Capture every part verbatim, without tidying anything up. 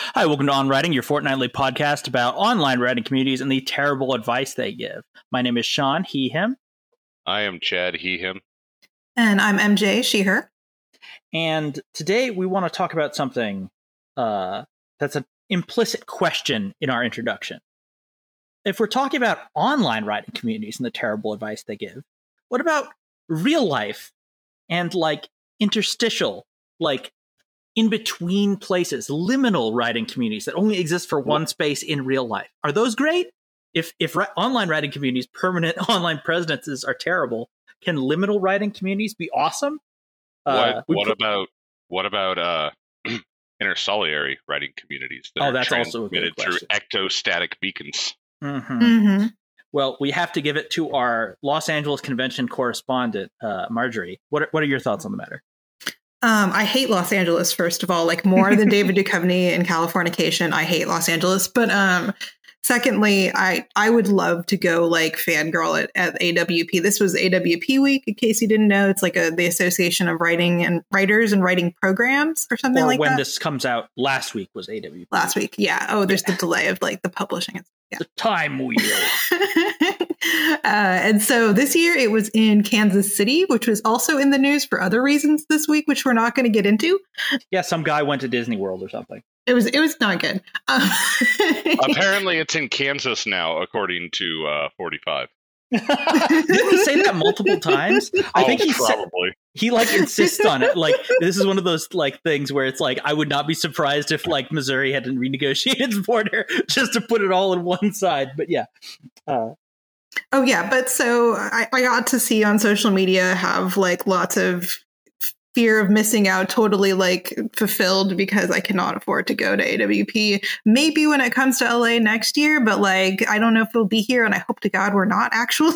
Hi, welcome to On Writing, your fortnightly podcast about online writing communities and the terrible advice they give. My name is Sean, he, him. I am Chad, he, him. And I'm M J, she, her. And today we want to talk about something uh, that's an implicit question in our introduction. If we're talking about online writing communities and the terrible advice they give, what about real life and like interstitial, like in between places, liminal writing communities that only exist for one space in real life? Are those great? If if ri- online writing communities, permanent online presidences are terrible, can liminal writing communities be awesome? Uh, what what put, about what about uh, intersolary writing communities that oh, are that's also a transmitted good through question. ectostatic beacons? Mm-hmm. Mm-hmm. Well, we have to give it to our Los Angeles convention correspondent, uh, Marjorie. What are, what are your thoughts on the matter? Um, I hate Los Angeles, first of all, like more than David Duchovny in Californication. I hate Los Angeles. But um, secondly, I, I would love to go like fangirl at, at A W P. This was A W P week, in case you didn't know. It's like a, the Association of Writing and Writers and Writing Programs or something or like when that. When this comes out, last week was A W P. Last week, yeah. Oh, there's yeah. the delay of like the publishing. Yeah. The time wheel. uh, and so this year it was in Kansas City, which was also in the news for other reasons this week, which we're not going to get into. Yeah, some guy went to Disney World or something. It was it was not good. Um, Apparently, it's in Kansas now, according to uh, forty-five. Didn't he say that multiple times? I oh, think he probably. Said, he like insists on it. Like this is one of those like things where it's like I would not be surprised if like Missouri had to renegotiate its border just to put it all on one side. But yeah. Uh, oh yeah, but so I, I got to see on social media have like lots of fear of missing out totally like fulfilled because I cannot afford to go to A W P. Maybe when it comes to L A next year, but like I don't know if it'll be here, and I hope to God we're not actually.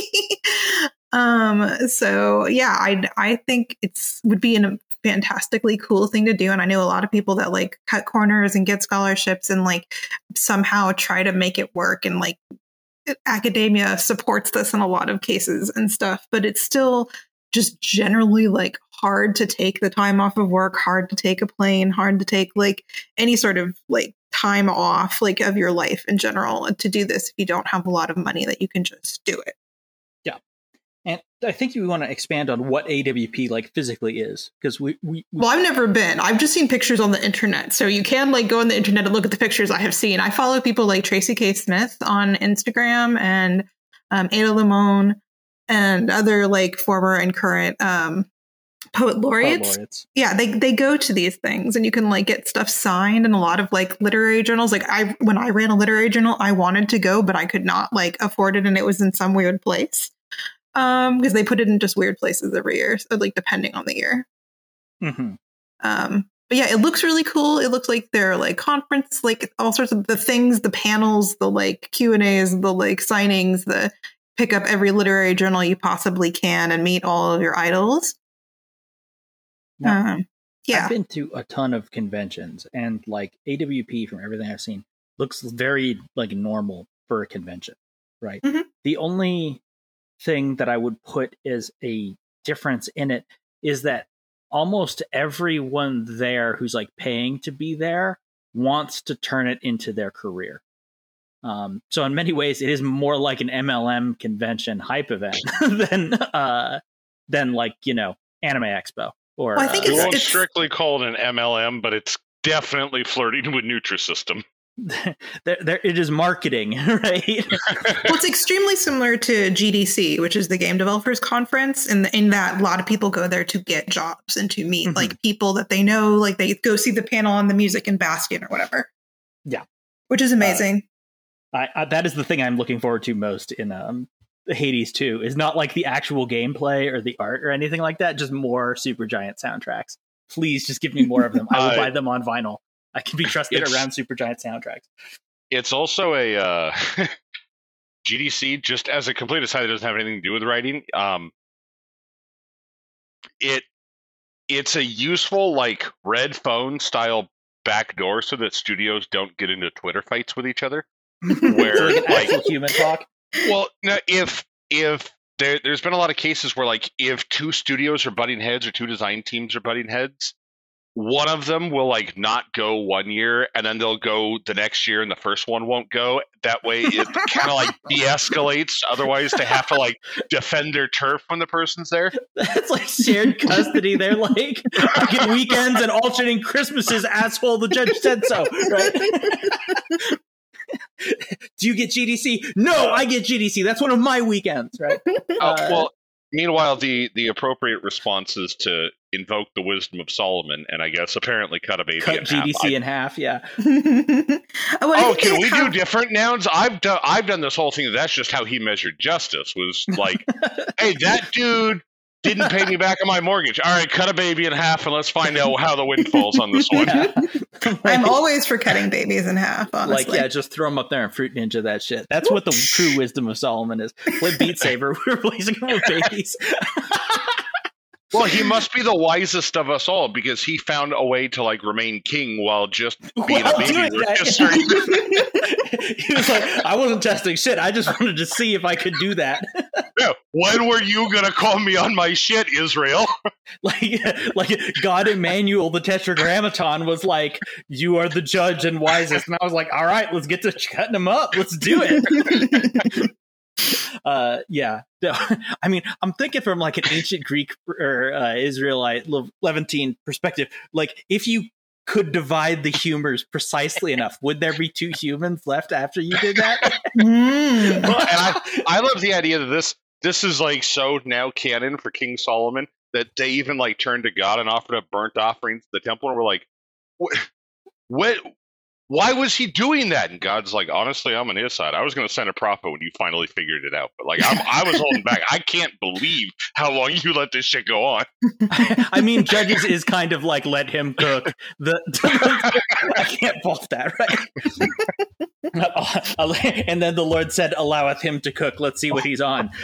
um. So yeah, I I think it's would be a fantastically cool thing to do, and I know a lot of people that like cut corners and get scholarships and like somehow try to make it work, and like academia supports this in a lot of cases and stuff, but it's still just generally like hard to take the time off of work, hard to take a plane, hard to take like any sort of like time off like of your life in general and to do this if you don't have a lot of money that you can just do it. Yeah. And I think you want to expand on what A W P like physically is, because we, we, we well, I've never been. I've just seen pictures on the internet. So you can like go on the internet and look at the pictures I have seen. I follow people like Tracy K. Smith on Instagram and um, Ada Limon and other like former and current um, poet laureates. Poet laureates. Yeah, they they go to these things and you can like get stuff signed in a lot of like literary journals. Like I when I ran a literary journal, I wanted to go, but I could not like afford it, and it was in some weird place. Um, because they put it in just weird places every year, so like depending on the year. Mm-hmm. Um, but yeah, it looks really cool. It looks like they're like conference, like all sorts of the things, the panels, the like Q and A's, the like signings, the pick up every literary journal you possibly can and meet all of your idols. Now, um, yeah, I've been to a ton of conventions, and like A W P, from everything I've seen, looks very like normal for a convention, right? Mm-hmm. The only thing that I would put as a difference in it is that almost everyone there who's like paying to be there wants to turn it into their career. Um, so in many ways, it is more like an M L M convention hype event than uh, than like, you know, Anime Expo. Or well, I think uh, it's, it won't it's strictly called an M L M, but it's definitely flirting with Nutrisystem. there, there, it is marketing, right? Well, it's extremely similar to G D C, which is the Game Developers Conference, in in that a lot of people go there to get jobs and to meet mm-hmm. like people that they know, like they go see the panel on the music in Bastion or whatever. Yeah, which is amazing. Uh, I, I, that is the thing I'm looking forward to most in um, Hades two. Is not like the actual gameplay or the art or anything like that. Just more Supergiant soundtracks. Please, just give me more of them. I will uh, buy them on vinyl. I can be trusted around Supergiant soundtracks. It's also a uh, G D C, just as a complete aside that doesn't have anything to do with writing. Um, it it's a useful like red phone style backdoor so that studios don't get into Twitter fights with each other. Where like, like actual human talk. Well, no, if if there, there's been a lot of cases where like if two studios are butting heads or two design teams are butting heads, one of them will like not go one year and then they'll go the next year and the first one won't go. That way it kind of like de-escalates. Otherwise they have to like defend their turf when the person's there. That's like shared custody. They're like, I get weekends and alternating Christmases, asshole. The judge said so, right? Do you get G D C? No, I get G D C. That's one of my weekends, right? Oh, Uh, well, meanwhile, the, the appropriate response is to invoke the wisdom of Solomon and I guess apparently cut a baby cut in G D C half. I- in half, yeah. Oh, I Oh, think can they we have- do different nouns? I've done I've done this whole thing. That's just how he measured justice. Was like, hey, that dude didn't pay me back on my mortgage. All right, cut a baby in half and let's find out how the wind falls on this one. Yeah. I'm always for cutting babies in half, honestly. Like, yeah, just throw them up there and Fruit Ninja that shit. That's what the true wisdom of Solomon is. Play Beat Saber, we're replacing them with babies. Well, he must be the wisest of us all because he found a way to like remain king while just being While a baby. doing We're that, just yeah. starting- He was like, I wasn't testing shit. I just wanted to see if I could do that. Yeah, when were you gonna call me on my shit, Israel? Like, like God Emmanuel, the Tetragrammaton, was like, you are the judge and wisest. And I was like, all right, let's get to cutting them up. Let's do it. Uh, yeah. I mean, I'm thinking from like an ancient Greek or uh, Israelite Le- Levantine perspective. Like, if you could divide the humors precisely enough, would there be two humans left after you did that? Mm. Well, and I, I love the idea that this this is like so now canon for King Solomon that they even like turned to God and offered up burnt offerings to the temple and were like, what, what why was he doing that? And God's like, honestly, I'm on his side. I was going to send a prophet when you finally figured it out, but like I'm, I was holding back. I can't believe how long you let this shit go on. I mean, Judges is kind of like let him cook. The I can't fault that, right? And then the Lord said, "Alloweth him to cook. Let's see what he's on."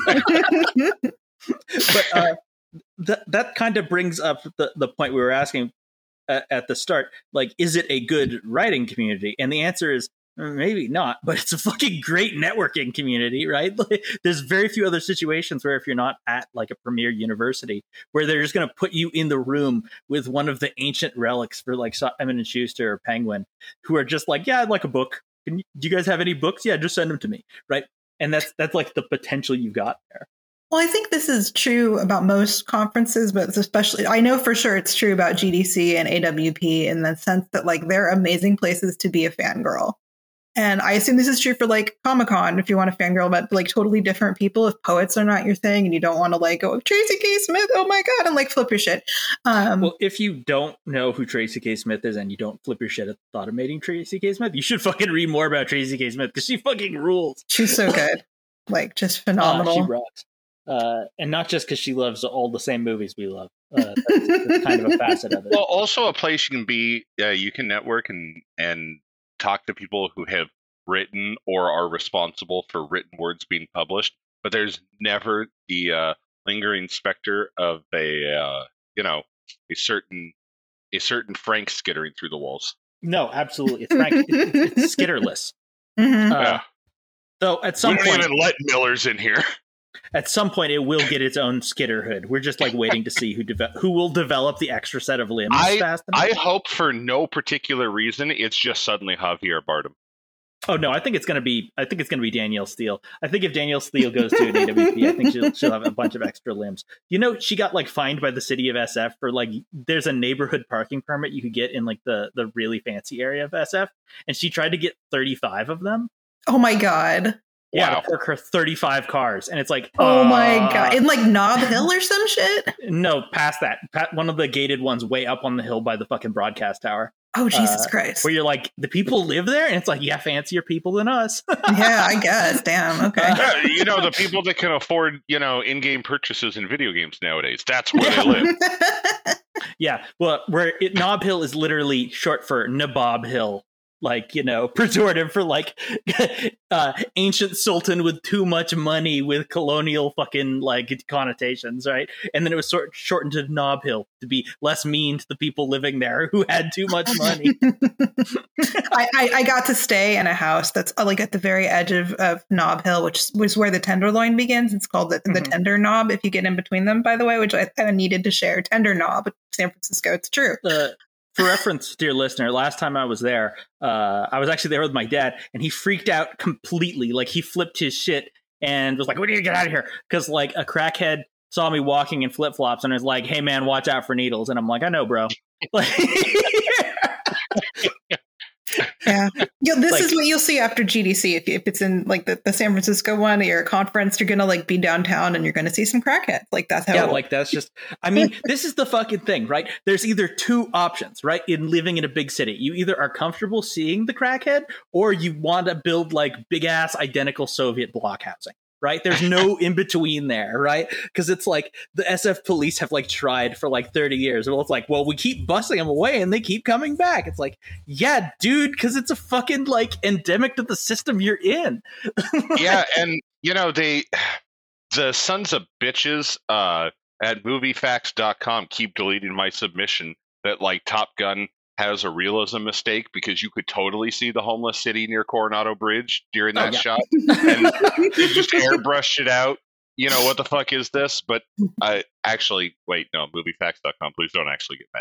But uh, that that kind of brings up the the point we were asking at, at the start. Like, is it a good writing community? And the answer is maybe not, but it's a fucking great networking community, right? Like, there's very few other situations where if you're not at like a premier university where they're just going to put you in the room with one of the ancient relics for like Simon and Schuster or Penguin, who are just like, yeah, I'd like a book. Can you, do you guys have any books? Yeah, just send them to me, right? And that's that's like the potential you've got there. Well, I think this is true about most conferences, but it's especially, I know for sure it's true about G D C and A W P in the sense that like they're amazing places to be a fangirl. And I assume this is true for like Comic-Con if you want to fangirl about like totally different people. If poets are not your thing and you don't want to like go, Tracy K. Smith, oh my God, and like flip your shit. Um, Well, if you don't know who Tracy K. Smith is and you don't flip your shit at the thought of meeting Tracy K. Smith, you should fucking read more about Tracy K. Smith because she fucking rules. she's so good. Like just Uh, phenomenal. she rocks. Uh, and not just because she loves all the same movies we love. Uh, that's, that's kind of a facet of it. Well, also a place you can be, uh, you can network and and talk to people who have written or are responsible for written words being published. But there's never the uh, lingering specter of a uh, you know a certain a certain Frank skittering through the walls. No, absolutely. It's frank. It's, it's skitterless. Mhm. Uh, Yeah. So at We some don't point, even let Millers in here. at some point, it will get its own skitterhood. We're just like waiting to see who deve- who will develop the extra set of limbs fast enough. I hope for no particular reason it's just suddenly Javier Bardem. Oh no, I think it's gonna be. I think it's gonna be Danielle Steele. I think if Danielle Steele goes to an A W P, I think she'll she'll have a bunch of extra limbs. You know, she got like fined by the city of S F for like there's a neighborhood parking permit you could get in like the the really fancy area of S F, and she tried to get thirty-five of them. Oh my God. Yeah, Wow. to park her thirty-five cars, and it's like, Oh my uh, God. In like Nob Hill or some shit? No, past that, pa- one of the gated ones way up on the hill by the fucking broadcast tower, Oh, Jesus Uh, Christ. where you're like, the people live there, and it's like, yeah, fancier people than us. Yeah, I guess. Damn. Okay. Yeah, you know, the people that can afford, you know, in-game purchases in video games nowadays. That's where they live. Yeah, well, where it, Nob Hill is literally short for Nabob Hill. like, you know, pejorative for like uh, ancient sultan with too much money with colonial fucking like connotations, right? And then it was sort of shortened to Nob Hill to be less mean to the people living there who had too much money. I, I, I got to stay in a house that's like at the very edge of, of Nob Hill, which was where the Tenderloin begins. It's called the, the mm-hmm. Tender Knob if you get in between them, by the way, which I kind of needed to share. Tender Knob, San Francisco. It's true. Uh, For reference, dear listener, last time I was there, uh, I was actually there with my dad, and he freaked out completely. Like, he flipped his shit and was like, "We need to get out of here," because like a crackhead saw me walking in flip flops and was like, "Hey man, watch out for needles." And I'm like, "I know, bro." Yeah, Yo, this Like- is what you'll see after G D C. If, if it's in like the, the San Francisco one or a conference, you're gonna like be downtown and you're gonna see some crackheads. Like that's how. Yeah, it like that's just. I mean, this is the fucking thing, right? There's either two options, right? In living in a big city, you either are comfortable seeing the crackhead, or you want to build like big ass identical Soviet block housing. Right? There's no in between there, right? Because it's like the S F police have like tried for like thirty years. Well, it's like, well, we keep busting them away and they keep coming back. It's like, yeah, dude, because it's a fucking like endemic to the system you're in. Yeah, and you know, they the sons of bitches uh, at movie facts dot com keep deleting my submission that like Top Gun has a realism mistake because you could totally see the homeless city near Coronado Bridge during that Oh, yeah. shot, and they just airbrushed it out. You know, what the fuck is this? But I actually wait, no, movie facts dot com. Please don't actually get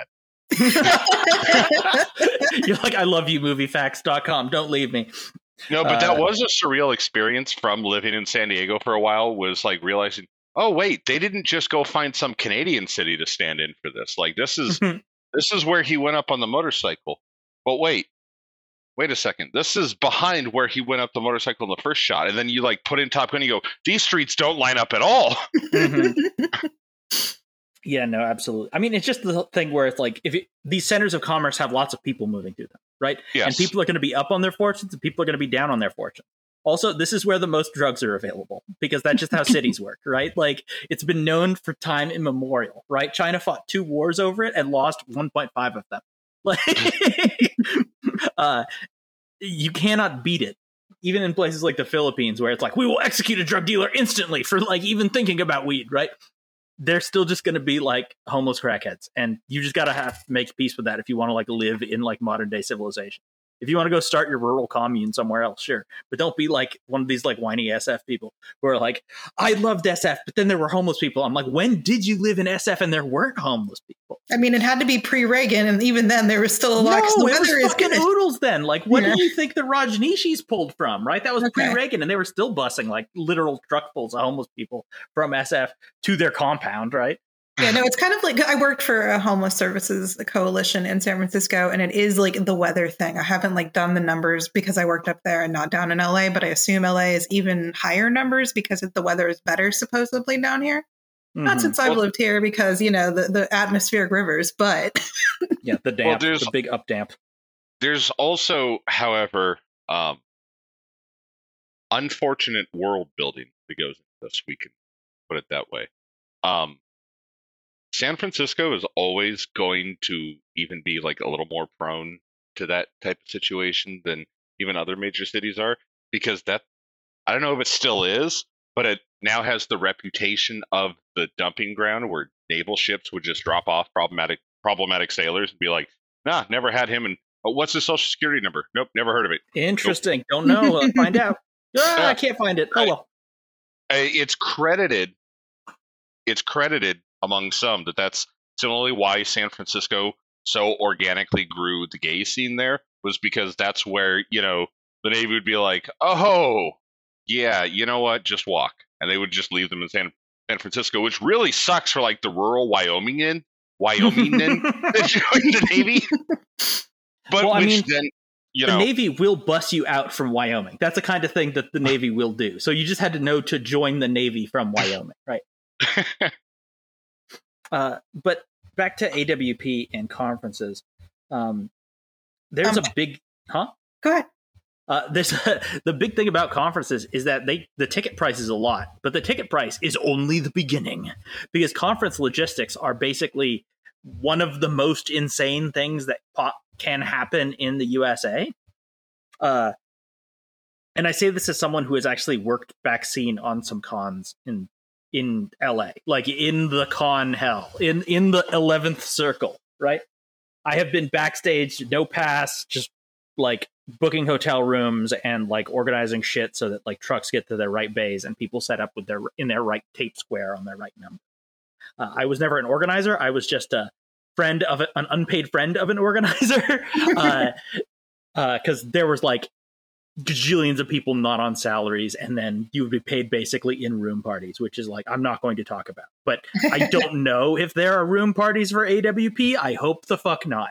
mad. You're like, I love you, movie facts dot com. Don't leave me. No, but that Uh, was a surreal experience from living in San Diego for a while, was like realizing, oh wait, they didn't just go find some Canadian city to stand in for this. Like this is this is where he went up on the motorcycle. But wait, wait a second. This is behind where he went up the motorcycle in the first shot. And then you like put in Top Gun and you go, these streets don't line up at all. Mhm. Yeah, no, absolutely. I mean, it's just the thing where it's like, if it, these centers of commerce have lots of people moving through them, right? Yes. And people are going to be up on their fortunes and people are going to be down on their fortune. Also, this is where the most drugs are available because that's just how cities work, right? Like, it's been known for time immemorial, right? China fought two wars over it and lost one point five of them. Like, uh, you cannot beat it. Even in places like the Philippines, where it's like, we will execute a drug dealer instantly for like even thinking about weed, right? They're still just going to be like homeless crackheads. And you just got to have to make peace with that if you want to like live in like modern day civilization. If you want to go start your rural commune somewhere else, sure. But don't be like one of these like whiny S F people who are like, I loved S F, but then there were homeless people. I'm like, when did you live in S F and there weren't homeless people? I mean, it had to be pre-Reagan, and even then, there was still a lot. 'cause No, the it was weather is fucking good. oodles then. Like, what Yeah. do you think the Rajneeshis pulled from, right? That was Okay. pre-Reagan, and they were still busing like literal truckfuls of homeless people from S F to their compound, right? Yeah, no, it's kind of like I worked for a homeless services coalition in San Francisco, and it is like the weather thing. I haven't like done the numbers because I worked up there and not down in L A, but I assume L A is even higher numbers because the weather is better supposedly down here. Not Mhm. since I've lived here because, you know, the, the atmospheric rivers, but Yeah, the damp, there's- the big up damp. There's also, however, um, unfortunate world building that goes into this. We can put it that way. Um, San Francisco is always going to even be like a little more prone to that type of situation than even other major cities are, because that, I don't know if it still is, but it now has the reputation of the dumping ground where naval ships would just drop off problematic problematic sailors and be like, nah, never had him. And oh, what's his social security number? Nope, never heard of it. Interesting. Don't know. Uh, find out. Ah, Yeah. I can't find it. Oh well. Uh, It's credited. It's credited among some that that's similarly why San Francisco so organically grew the gay scene there, was because that's where, you know, the Navy would be like, oh, yeah, you know what, just walk. And they would just leave them in San, San Francisco, which really sucks for like the rural Wyoming in, Wyoming in that joined the Navy. But Well, I which mean, then, you the know, Navy will bus you out from Wyoming. That's the kind of thing that the Navy will do. So you just had to know to join the Navy from Wyoming, right? Uh, but back to A W P and conferences. Um, there's Um, a big, huh? go ahead. Uh, there's the big thing about conferences is that they the ticket price is a lot, but the ticket price is only the beginning, because conference logistics are basically one of the most insane things that po- can happen in the U S A. Uh, and I say this as someone who has actually worked back scene on some cons in in L A, like in the con hell, in in the eleventh circle, right? I have been backstage, no pass, just like booking hotel rooms and like organizing shit so that like trucks get to their right bays and people set up with their in their right tape square on their right number. Uh, I was never an organizer. I was just a friend of a, an unpaid friend of an organizer, because uh, uh, there was like gajillions of people not on salaries, and then you would be paid basically in room parties, which is like I'm not going to talk about. But I don't know if there are room parties for A W P. I hope the fuck not.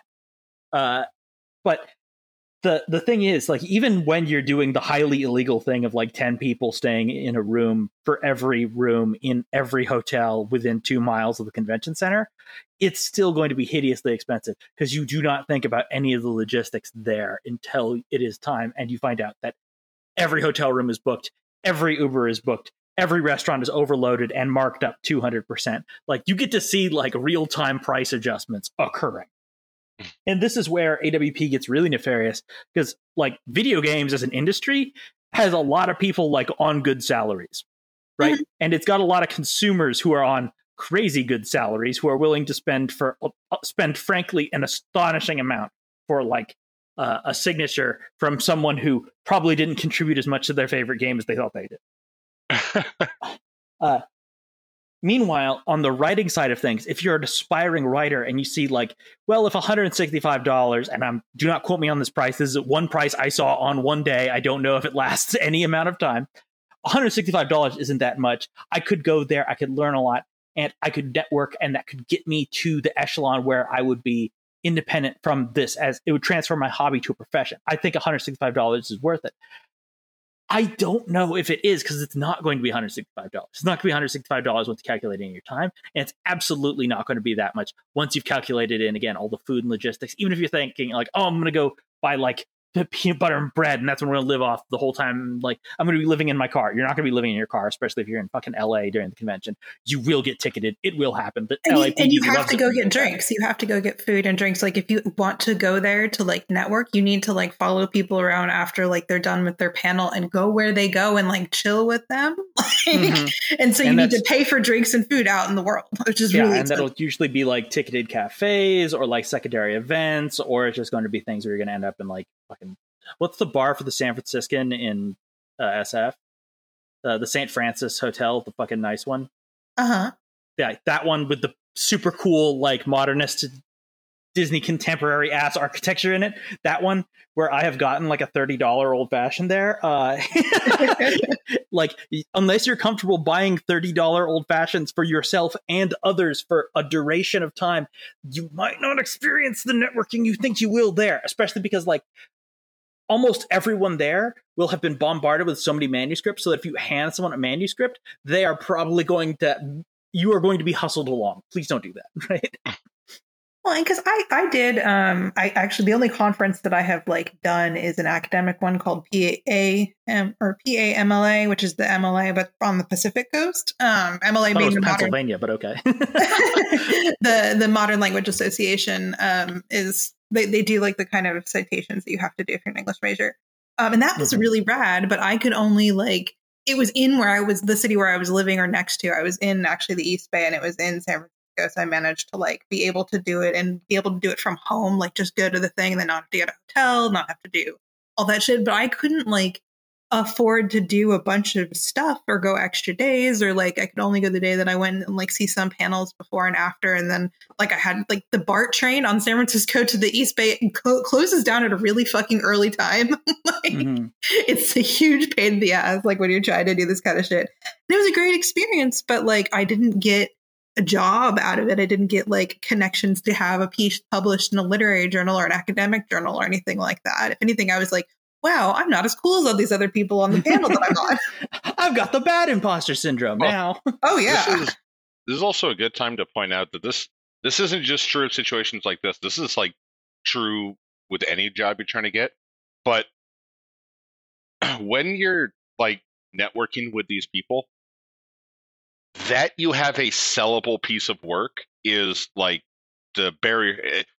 Uh, but the the thing is, like, even when you're doing the highly illegal thing of like ten people staying in a room for every room in every hotel within two miles of the convention center, it's still going to be hideously expensive because you do not think about any of the logistics there until it is time, and you find out that every hotel room is booked, every Uber is booked, every restaurant is overloaded and marked up two hundred percent. Like, you get to see like real-time price adjustments occurring. And this is where A W P gets really nefarious, because like video games as an industry has a lot of people like on good salaries, right? Mm-hmm. And it's got a lot of consumers who are on crazy good salaries who are willing to spend for uh, spend frankly an astonishing amount for like uh, a signature from someone who probably didn't contribute as much to their favorite game as they thought they did. uh, Meanwhile, on the writing side of things, if you're an aspiring writer and you see like, well, if one hundred sixty-five dollars, and I'm do not quote me on this price, this is one price I saw on one day, I don't know if it lasts any amount of time, one hundred sixty-five dollars isn't that much. I could go there, I could learn a lot, and I could network, and that could get me to the echelon where I would be independent from this, as it would transfer my hobby to a profession. I think one hundred sixty-five dollars is worth it. I don't know if it is, because it's not going to be one hundred sixty-five dollars. It's not going to be one hundred sixty-five dollars once you're calculating your time. And it's absolutely not going to be that much once you've calculated in, again, all the food and logistics. Even if you're thinking like, oh, I'm going to go buy like the peanut butter and bread, and that's what we're going to live off the whole time. Like, I'm going to be living in my car. You're not going to be living in your car, especially if you're in fucking L A during the convention. You will get ticketed. It will happen. But and L A you, and you have to go get that. drinks. You have to go get food and drinks. Like, if you want to go there to like network, you need to like follow people around after like they're done with their panel and go where they go and like chill with them. Like, mm-hmm. And so you and need to pay for drinks and food out in the world, which is yeah, really and expensive. That'll usually be like ticketed cafes or like secondary events, or it's just going to be things where you're going to end up in like fucking. What's the bar for the San Franciscan in uh, S F? Uh, the Saint Francis Hotel, the fucking nice one. Uh-huh. Yeah, that one with the super cool, like, modernist Disney contemporary ass architecture in it. That one where I have gotten like a thirty dollars old fashioned there. Uh, like, unless you're comfortable buying thirty dollars old fashions for yourself and others for a duration of time, you might not experience the networking you think you will there, especially because like, almost everyone there will have been bombarded with so many manuscripts, so that if you hand someone a manuscript, they are probably going to, you are going to be hustled along. Please don't do that, right? Well, because I, I did, um, I actually, the only conference that I have like done is an academic one called P A M or P A M L A, which is the M L A, but on the Pacific Coast. Um, M L A being the Pennsylvania, modern, but okay. the the Modern Language Association um, is. They they do like the kind of citations that you have to do if you're an English major. Um, and that was mm-hmm. really rad, but I could only like, it was in where I was, the city where I was living or next to. I was in actually the East Bay, and it was in San Francisco. So I managed to like be able to do it and be able to do it from home, like just go to the thing and then not have to get a hotel, not have to do all that shit. But I couldn't like afford to do a bunch of stuff or go extra days, or like I could only go the day that I went and like see some panels before and after. And then like I had like the BART train on San Francisco to the East Bay cl- closes down at a really fucking early time. Like mm-hmm. It's a huge pain in the ass, like when you're trying to do this kind of shit. And it was a great experience, but like I didn't get a job out of it. I didn't get like connections to have a piece published in a literary journal or an academic journal or anything like that. If anything, I was like, wow, I'm not as cool as all these other people on the panel that I'm on. I've got the bad imposter syndrome well, now. Oh, yeah. This is, this is also a good time to point out that this this isn't just true of situations like this. This is like true with any job you're trying to get. But when you're like networking with these people, that you have a sellable piece of work is like the barrier.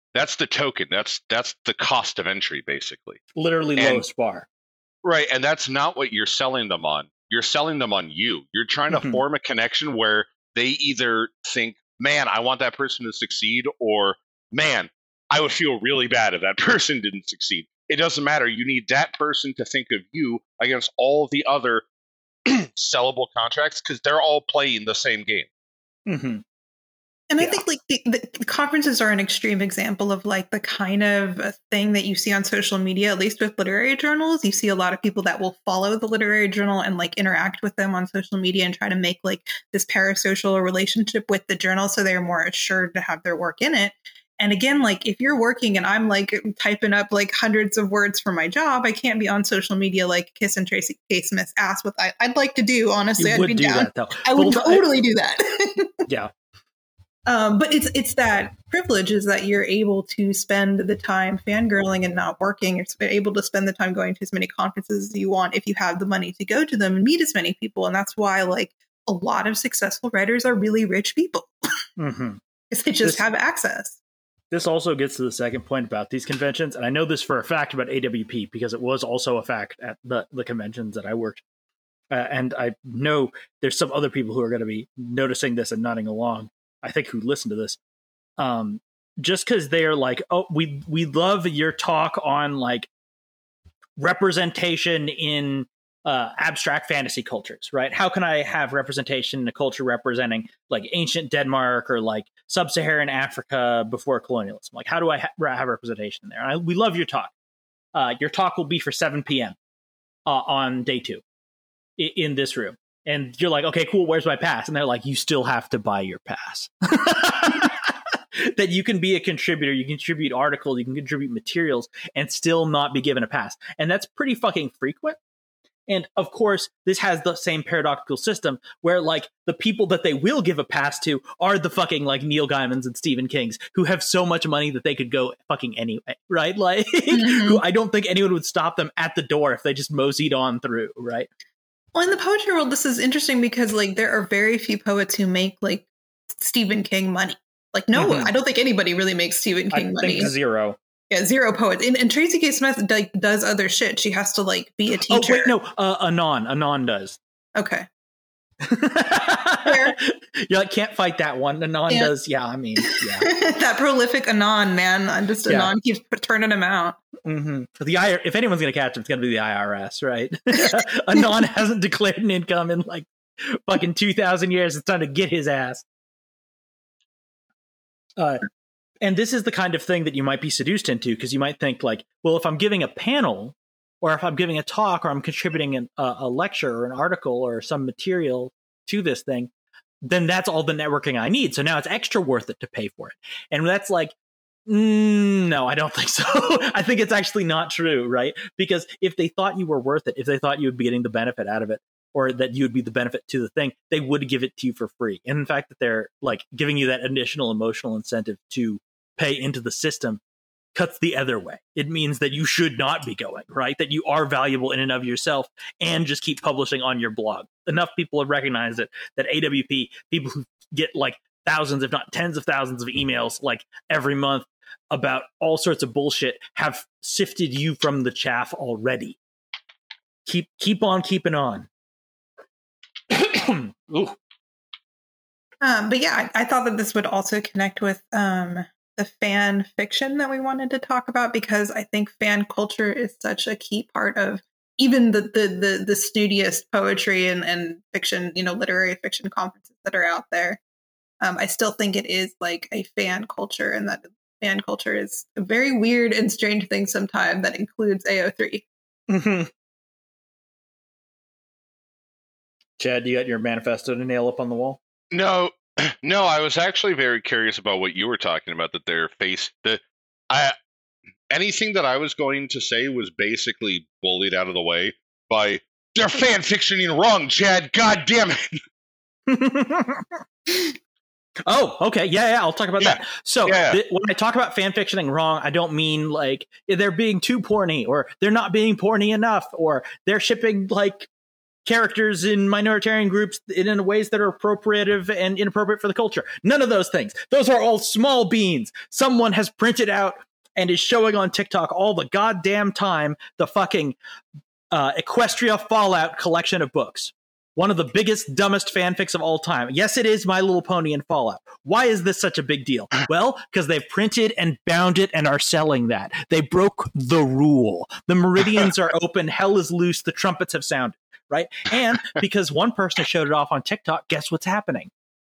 That's the token. That's that's the cost of entry, basically. Literally And- lowest bar. Right, and that's not what you're selling them on. You're selling them on you. You're trying to Mhm. form a connection where they either think, man, I want that person to succeed, or man, I would feel really bad if that person didn't succeed. It doesn't matter. You need that person to think of you against all the other sellable contracts because they're all playing the same game. Mm-hmm. And I Yeah. think like the, the conferences are an extreme example of like the kind of uh, thing that you see on social media, at least with literary journals. You see a lot of people that will follow the literary journal and like interact with them on social media and try to make like this parasocial relationship with the journal so they're more assured to have their work in it. And again, like if you're working and I'm like typing up like hundreds of words for my job, I can't be on social media like kissing Tracy K. Smith's ass, what I, I'd like to do. Honestly, You I'd would be do down. that though. I would Well, totally do that. Yeah. Um, but it's it's that privilege is that you're able to spend the time fangirling and not working. You're able to spend the time going to as many conferences as you want if you have the money to go to them and meet as many people. And that's why like a lot of successful writers are really rich people Mm-hmm. because they just This- have access. This also gets to the second point about these conventions, and I know this for a fact about A W P because it was also a fact at the, the conventions that I worked. Uh, and I know there's some other people who are going to be noticing this and nodding along, I think, who listen to this. Um, just because they're like, oh, we we love your talk on like representation in uh, abstract fantasy cultures, right? How can I have representation in a culture representing like ancient Denmark or like sub-Saharan Africa before colonialism? Like, how do I ha- have representation there? And I, we love your talk. Uh, your talk will be for seven p.m. Uh, on day two I- in this room. And you're like, okay, cool. Where's my pass? And they're like, you still have to buy your pass. That you can be a contributor, you can contribute articles, you can contribute materials, and still not be given a pass. And that's pretty fucking frequent. And of course, this has the same paradoxical system where like the people that they will give a pass to are the fucking like Neil Gaimans and Stephen Kings who have so much money that they could go fucking anyway, right? Like Mhm. who I don't think anyone would stop them at the door if they just moseyed on through, right? Well, in the poetry world, this is interesting because like there are very few poets who make like Stephen King money. Like no, Mhm. I don't think anybody really makes Stephen King I money. think zero. Yeah, zero poets. And, and Tracy K. Smith like, does other shit. She has to like be a teacher. Oh wait, no, uh, Anon, Anon does. Okay. You're like, can't fight that one. Anon Yeah. does. Yeah, I mean, yeah. That prolific Anon, man. I'm just Yeah. Anon keeps p- turning him out. Mm-hmm. The I R, if anyone's going to catch him, it's going to be the I R S, right? Anon hasn't declared an income in like fucking two thousand years. It's time to get his ass. Uh, and this is the kind of thing that you might be seduced into because you might think like, well, if I'm giving a panel or if I'm giving a talk or I'm contributing an, uh, a lecture or an article or some material to this thing, then that's all the networking I need. So now it's extra worth it to pay for it. And that's like, mm, no, I don't think so. I think it's actually not true, right? Because if they thought you were worth it, if they thought you would be getting the benefit out of it, or that you would be the benefit to the thing, they would give it to you for free. And in fact, that they're like giving you that additional emotional incentive to pay into the system cuts the other way. It means that you should not be going, right? That you are valuable in and of yourself and just keep publishing on your blog. Enough people have recognized it that A W P, people who get like thousands, if not tens of thousands of emails like every month about all sorts of bullshit, have sifted you from the chaff already. Keep keep on keeping on. Ooh. Um, but yeah, I, I thought that this would also connect with um, the fan fiction that we wanted to talk about because I think fan culture is such a key part of even the the the, the studious poetry and, and fiction, you know, literary fiction conferences that are out there. Um, I still think it is like a fan culture, and that fan culture is a very weird and strange thing sometimes that includes A O three. Mm-hmm. Chad, you got your manifesto to nail up on the wall? No, no, I was actually very curious about what you were talking about. That their face, the I anything that I was going to say was basically bullied out of the way by they're fan fictioning wrong, Chad. God damn it! Oh, okay. Yeah, yeah, I'll talk about Yeah. that. So Yeah. th- when I talk about fan fictioning wrong, I don't mean like they're being too porny or they're not being porny enough or they're shipping like characters in minoritarian groups in, in ways that are appropriative and inappropriate for the culture. None of those things. Those are all small beans. Someone has printed out and is showing on TikTok all the goddamn time the fucking uh, Equestria Fallout collection of books. One of the biggest, dumbest fanfics of all time. Yes, it is My Little Pony and Fallout. Why is this such a big deal? Well, because they've printed and bound it and are selling that. They broke the rule. The meridians are open. Hell is loose. The trumpets have sounded, right? And because one person showed it off on TikTok, guess what's happening?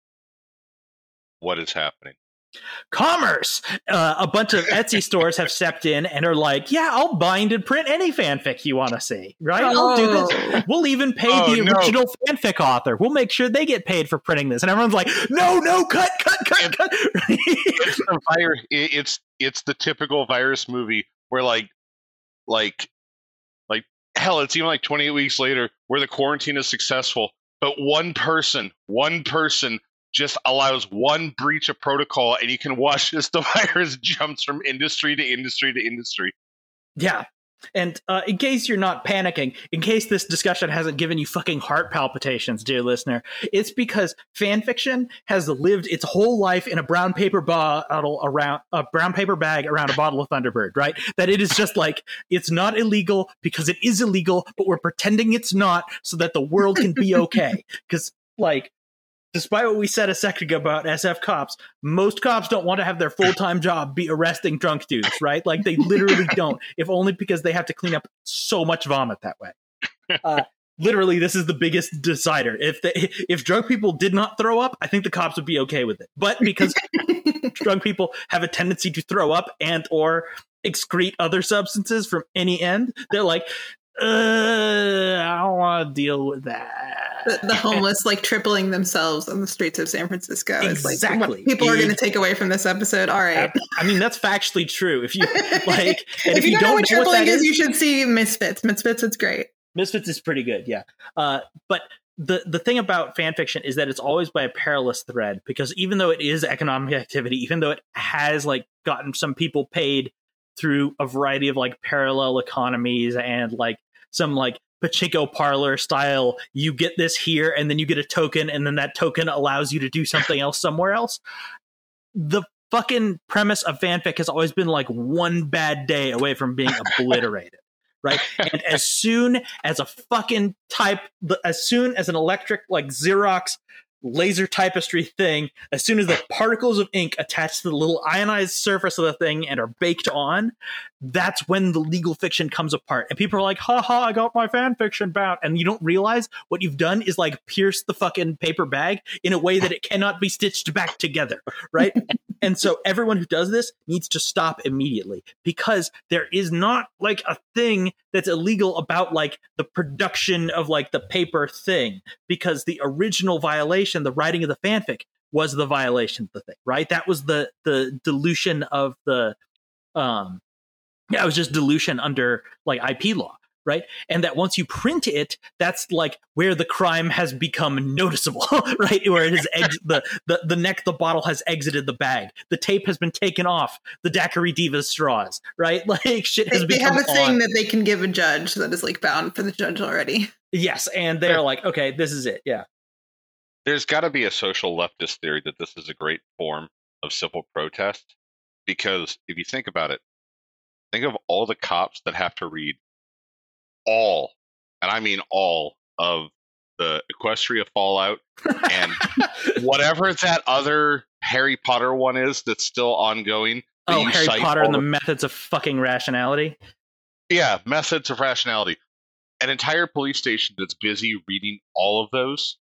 What is happening? Commerce. Uh, a bunch of Etsy stores have stepped in and are like, yeah, I'll bind and print any fanfic you want to see, right? Oh. I'll do this. We'll even pay Oh, the no. original fanfic author. We'll make sure they get paid for printing this. And everyone's like, no, no, cut, cut, cut, cut. It's the virus. It's it's the typical virus movie where like like like hell, it's even like twenty-eight weeks later where the quarantine is successful, but one person, one person just allows one breach of protocol, and you can watch as the virus jumps from industry to industry to industry. Yeah. And uh, in case you're not panicking, in case this discussion hasn't given you fucking heart palpitations, dear listener, it's because fanfiction has lived its whole life in a brown paper bottle around a brown paper bag around a bottle of Thunderbird, right? That it is just like, it's not illegal because it is illegal, but we're pretending it's not so that the world can be okay. Because, like, despite what we said a second ago about S F cops, most cops don't want to have their full-time job be arresting drunk dudes, right? Like, they literally don't, if only because they have to clean up so much vomit that way. Uh, literally, this is the biggest decider. If they, if drunk people did not throw up, I think the cops would be okay with it. But because drunk people have a tendency to throw up and or excrete other substances from any end, they're like, uh, I don't want to deal with that. The, the homeless like tripling themselves on the streets of San Francisco. It's Exactly. like what people are going to take away from this episode. All right. I mean, that's factually true. If you like, and if, if you, you don't know what know what tripling that is, is, you should see Misfits. Misfits, it's great. Misfits is pretty good, yeah. Uh, but the the thing about fan fiction is that it's always by a perilous thread, because even though it is economic activity, even though it has like gotten some people paid through a variety of like parallel economies and like some like pachinko parlor style, you get this here and then you get a token and then that token allows you to do something else somewhere else. The fucking premise of fanfic has always been like one bad day away from being obliterated. Right. And as soon as a fucking type, as soon as an electric like Xerox laser typistry thing, as soon as the particles of ink attach to the little ionized surface of the thing and are baked on, that's when the legal fiction comes apart. And people are like, ha ha, I got my fan fiction bound. And you don't realize what you've done is like pierce the fucking paper bag in a way that it cannot be stitched back together. Right. And so everyone who does this needs to stop immediately, because there is not like a thing that's illegal about like the production of like the paper thing, because the original violation, the writing of the fanfic, was the violation of the thing, right? That was the the dilution of the um yeah, it was just dilution under like I P law, right? And that once you print it, that's like where the crime has become noticeable, right? Where it has ex- the, the the neck, the bottle has exited the bag, the tape has been taken off the Daiquiri Diva straws, right? Like shit has They, they become have a thing on. that they can give a judge that is like bound for the judge already. Yes, and they're like, okay, this is it, yeah. There's got to be a social leftist theory that this is a great form of civil protest, because if you think about it, think of all the cops that have to read all, and I mean all, of the Equestria Fallout and whatever that other Harry Potter one is that's still ongoing. that Oh, you Harry cite Potter all and the the- Methods of Fucking Rationality. Yeah, methods of rationality. An entire police station that's busy reading all of those,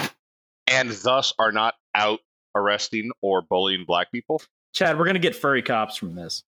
and thus are not out arresting or bullying black people. Chad, we're gonna get furry cops from this.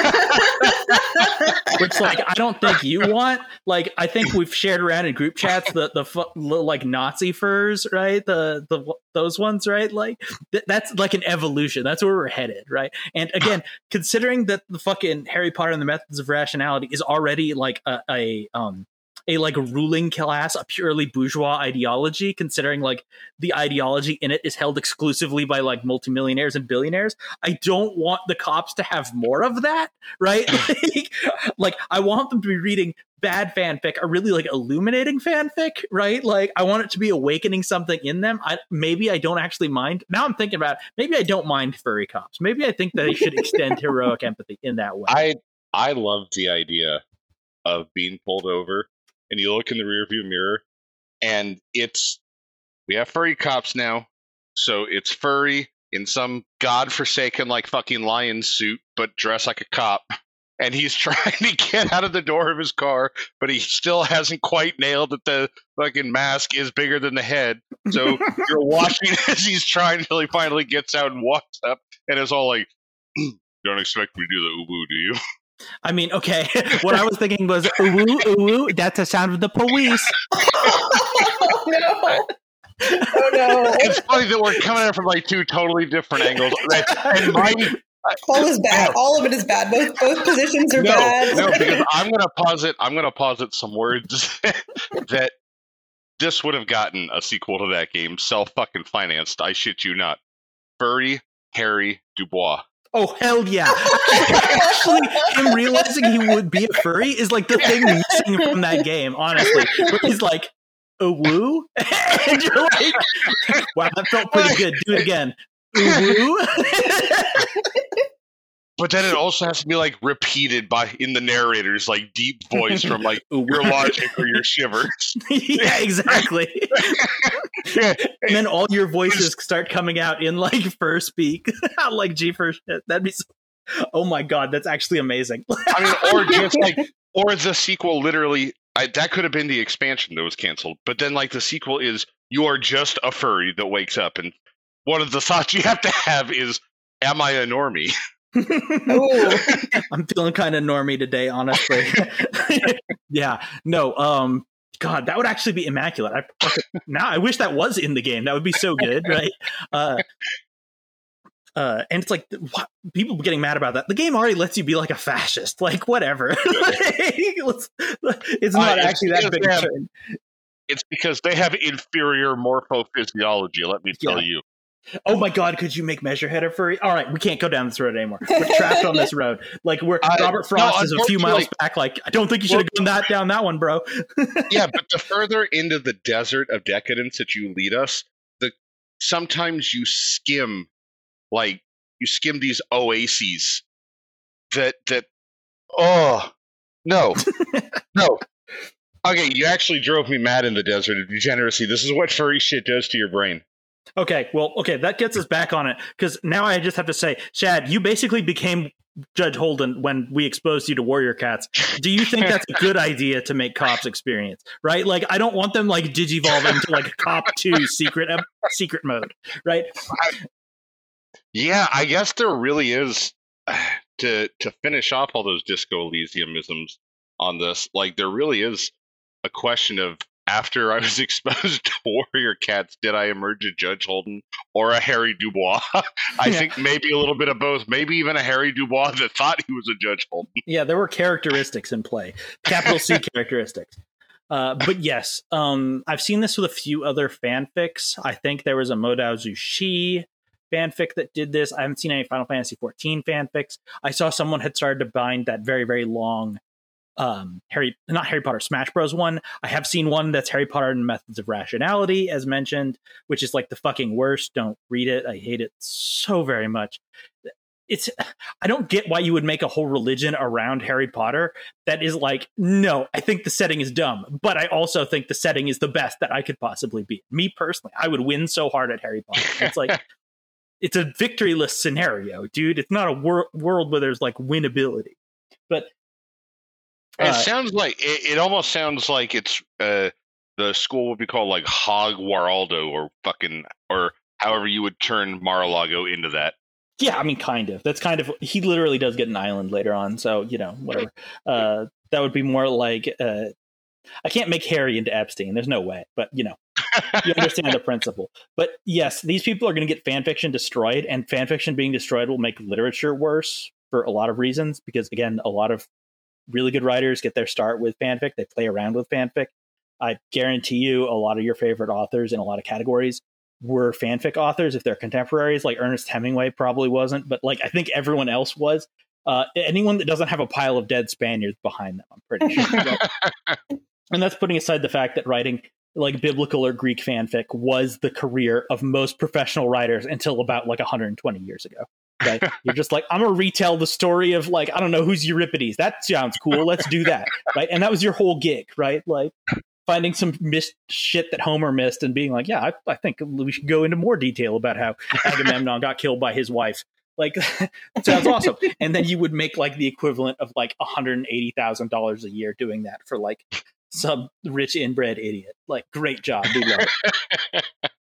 Which, like, I don't think you want. Like, I think we've shared around in group chats the the fu- like Nazi furs, right? The the those ones, right? Like, th- that's like an evolution. That's where we're headed, right? And again, considering that the fucking Harry Potter and the Methods of Rationality is already like a, a um a like ruling class, a purely bourgeois ideology, considering like the ideology in it is held exclusively by like multimillionaires and billionaires. I don't want the cops to have more of that, right? like, like I want them to be reading bad fanfic or really like illuminating fanfic, right? Like I want it to be awakening something in them. I maybe I don't actually mind. Now I'm thinking about it, maybe I don't mind furry cops. Maybe I think that they should extend heroic empathy in that way. I I love the idea of being pulled over and you look in the rearview mirror and it's we have furry cops now. So it's furry in some godforsaken like fucking lion suit, but dressed like a cop. And he's trying to get out of the door of his car, but he still hasn't quite nailed that the fucking mask is bigger than the head. So you're watching as he's trying until he finally gets out and walks up, and it's all like, "Don't expect me to do the uwu, do you?" I mean, okay. What I was thinking was, "Uwu, uwu, that's the sound of the police." Oh, no. Oh no! It's funny that we're coming at it from like two totally different angles, and mine. All is bad. All of it is bad. Both both positions are no, bad. No, because I'm gonna posit. I'm gonna posit some words that this would have gotten a sequel to that game, self fucking financed. I shit you not. Furry Harry Dubois. Oh hell yeah! Actually, him realizing he would be a furry is like the thing missing from that game. Honestly, where he's like, "A woo," and you're like, "Wow, that felt pretty good. Do it again." Woo. But then it also has to be like repeated by in the narrator's like deep voice from like your logic or your shivers. Yeah, exactly. Yeah. And then all your voices start coming out in like fur speak, like G first shit. That'd be. So, oh my god, that's actually amazing. I mean, or just like, or the sequel literally. I, that could have been the expansion that was canceled. But then like the sequel is you are just a furry that wakes up, and one of the thoughts you have to have is, "Am I a normie?" I'm feeling kind of normie today, honestly. Yeah, no, um, God, that would actually be immaculate. I, now I wish that was in the game. That would be so good, right? Uh, uh, and it's like what, people getting mad about that. The game already lets you be like a fascist, like whatever. it's, it's not uh, actually it's, that big. Have, it's because they have inferior morphophysiology. Let me tell yeah. you. Oh my god, could you make Measurehead a furry? All right, we can't go down this road anymore. We're trapped on this road. Like we're uh, Robert Frost no, is a few miles back. Like, I don't think you should have well, gone that down that one, bro. Yeah, but the further into the desert of decadence that you lead us, the sometimes you skim like you skim these oases that that oh no. No. Okay, you actually drove me mad in the desert of degeneracy. This is what furry shit does to your brain. Okay, well, okay, that gets us back on it, because now I just have to say, Chad, you basically became Judge Holden when we exposed you to Warrior Cats. Do you think that's a good idea to make cops experience, right? Like, I don't want them, like, digivolve into, like, Cop two secret uh, secret mode, right? I, yeah, I guess there really is, to to finish off all those Disco Elysiumisms on this, like, there really is a question of, after I was exposed to Warrior Cats, did I emerge a Judge Holden or a Harry Dubois? I yeah. think maybe a little bit of both. Maybe even a Harry Dubois that thought he was a Judge Holden. Yeah, there were characteristics in play. Capital C characteristics. Uh, but yes, um, I've seen this with a few other fanfics. I think there was a Modao Zushi fanfic that did this. I haven't seen any Final Fantasy fourteen fanfics. I saw someone had started to bind that very, very long Um, Harry, not Harry Potter, Smash Bros. One. I have seen one that's Harry Potter and Methods of Rationality, as mentioned, which is like the fucking worst. Don't read it. I hate it so very much. It's, I don't get why you would make a whole religion around Harry Potter that is like, no, I think the setting is dumb, but I also think the setting is the best that I could possibly be. Me personally, I would win so hard at Harry Potter. It's like, it's a victoryless scenario, dude. It's not a wor- world where there's like winnability. But It uh, sounds like it, it almost sounds like it's uh, the school would be called like Hogwaraldo or fucking or however you would turn Mar-a-Lago into that. Yeah, I mean, kind of. That's kind of he literally does get an island later on, so you know, whatever. Uh, that would be more like uh, I can't make Harry into Epstein. There's no way, but you know, you understand the principle. But yes, these people are going to get fan fiction destroyed, and fan fiction being destroyed will make literature worse for a lot of reasons. Because again, a lot of really good writers get their start with fanfic. They play around with fanfic. I guarantee you a lot of your favorite authors in a lot of categories were fanfic authors. If they're contemporaries, like Ernest Hemingway probably wasn't, but like I think everyone else was. Uh, anyone that doesn't have a pile of dead Spaniards behind them, I'm pretty sure. And that's putting aside the fact that writing like biblical or Greek fanfic was the career of most professional writers until about like one hundred twenty years ago. Right? You're just like, I'm gonna retell the story of like, I don't know, who's Euripides. That sounds cool. Let's do that. Right. And that was your whole gig, right? Like finding some missed shit that Homer missed and being like, yeah, I, I think we should go into more detail about how Agamemnon got killed by his wife. Like, that sounds awesome. And then you would make like the equivalent of like one hundred eighty thousand dollars a year doing that for like some rich inbred idiot. Like, great job. We love it.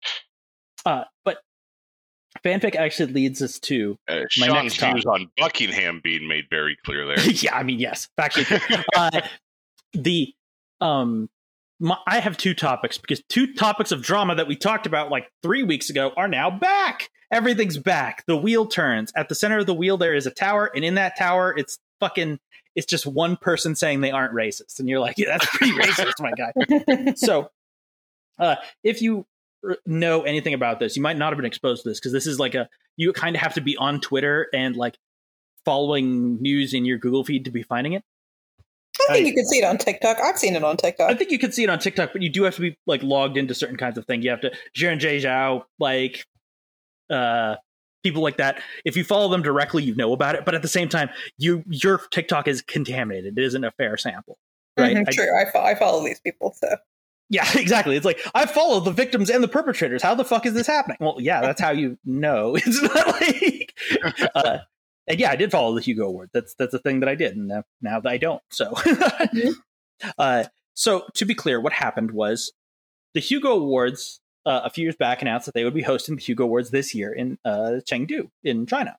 Uh, but fanfic actually leads us to uh, my Sean's next topic. views on Buckingham being made very clear there. Yeah, I mean, yes, factually. uh, the um, my, I have two topics because two topics of drama that we talked about like three weeks ago are now back. Everything's back. The wheel turns. At the center of the wheel, there is a tower, and in that tower, it's fucking. It's just one person saying they aren't racist, and you're like, yeah, that's pretty racist, my guy. So, uh, if you know anything about this, you might not have been exposed to this because this is like a you kind of have to be on Twitter and like following news in your Google feed to be finding it. I think I, you can see it on TikTok. I've seen it on TikTok. I think you can see it on TikTok, but you do have to be like logged into certain kinds of things. You have to Jiren Jay Zhao, like uh, people like that. If you follow them directly, you know about it. But at the same time, you your TikTok is contaminated. It isn't a fair sample, right? Mm-hmm, true. I, I, fo- I follow these people, so. Yeah, exactly. It's like, I follow the victims and the perpetrators. How the fuck is this happening? Well, yeah, that's how you know. It's not like... Uh, and yeah, I did follow the Hugo Award. That's that's a thing that I did, and now, now that I don't. So, mm-hmm. uh, so to be clear, what happened was the Hugo Awards uh, a few years back announced that they would be hosting the Hugo Awards this year in uh, Chengdu in China.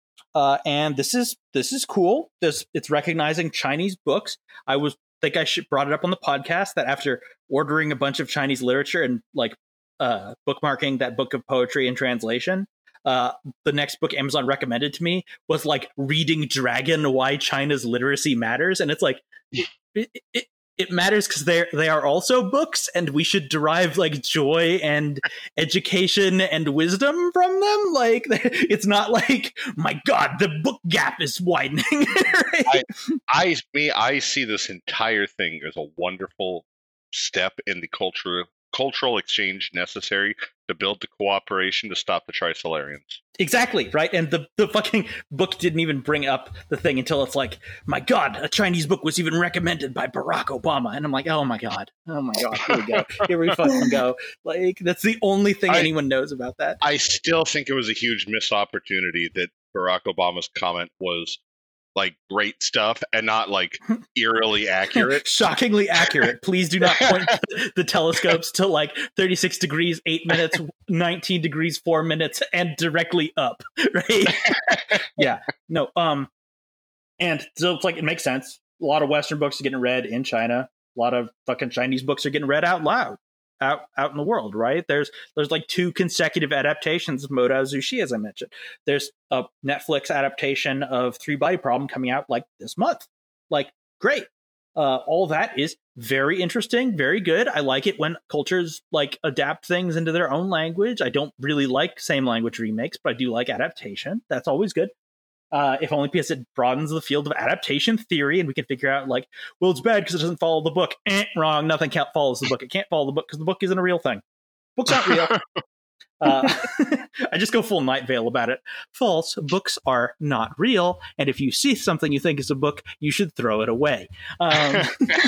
Uh, and this is this is cool. This it's recognizing Chinese books. I was think I should brought it up on the podcast that after ordering a bunch of Chinese literature and like uh, bookmarking that book of poetry in translation, uh, the next book Amazon recommended to me was like Reading Dragon: Why China's Literacy Matters, and it's like it, it, it matters because they they are also books, and we should derive like joy and education and wisdom from them. Like, it's not like, my God, the book gap is widening. Right? I, I, me, I see this entire thing as a wonderful step in the cultural cultural exchange necessary to build the cooperation to stop the Trisolarians. Exactly, right? And the, the fucking book didn't even bring up the thing until it's like, my God, a Chinese book was even recommended by Barack Obama. And I'm like, oh my God, oh my God, here we go. Here we fucking go. Like, that's the only thing I, anyone knows about that. I still think it was a huge missed opportunity that Barack Obama's comment was like great stuff and not like eerily accurate. Shockingly accurate. Please do not point the telescopes to like thirty-six degrees, eight minutes, nineteen degrees, four minutes, and directly up. Right? Yeah. No. Um. And so it's like, it makes sense. A lot of Western books are getting read in China. A lot of fucking Chinese books are getting read out loud. Out, out in the world, right? There's there's like two consecutive adaptations of Moda Zushi, as I mentioned. There's a Netflix adaptation of Three Body Problem coming out like this month. Like, great. Uh, all that is very interesting, very good. I like it when cultures like adapt things into their own language. I don't really like same language remakes, but I do like adaptation. That's always good. Uh, if only because it broadens the field of adaptation theory, and we can figure out like, well, it's bad because it doesn't follow the book. Eh, wrong. Nothing can't follows the book. It can't follow the book because the book isn't a real thing. Books aren't real. uh, I just go full Night Vale about it. False. Books are not real, and if you see something you think is a book, you should throw it away. Um,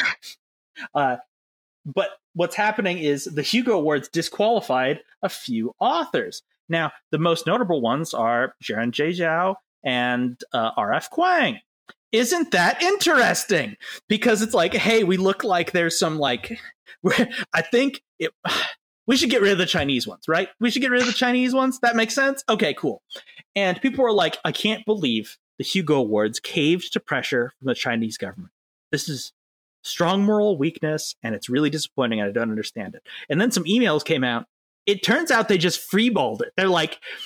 uh, but what's happening is the Hugo Awards disqualified a few authors. Now, the most notable ones are Jiren Jay Zhao and uh, R F Kuang. Isn't that interesting? Because it's like, hey, we look like there's some like, I think it, we should get rid of the Chinese ones, right? We should get rid of the Chinese ones. That makes sense. Okay, cool. And people were like, I can't believe the Hugo Awards caved to pressure from the Chinese government. This is strong moral weakness, and it's really disappointing, and I don't understand it. And then some emails came out. It turns out they just freeballed it. They're like,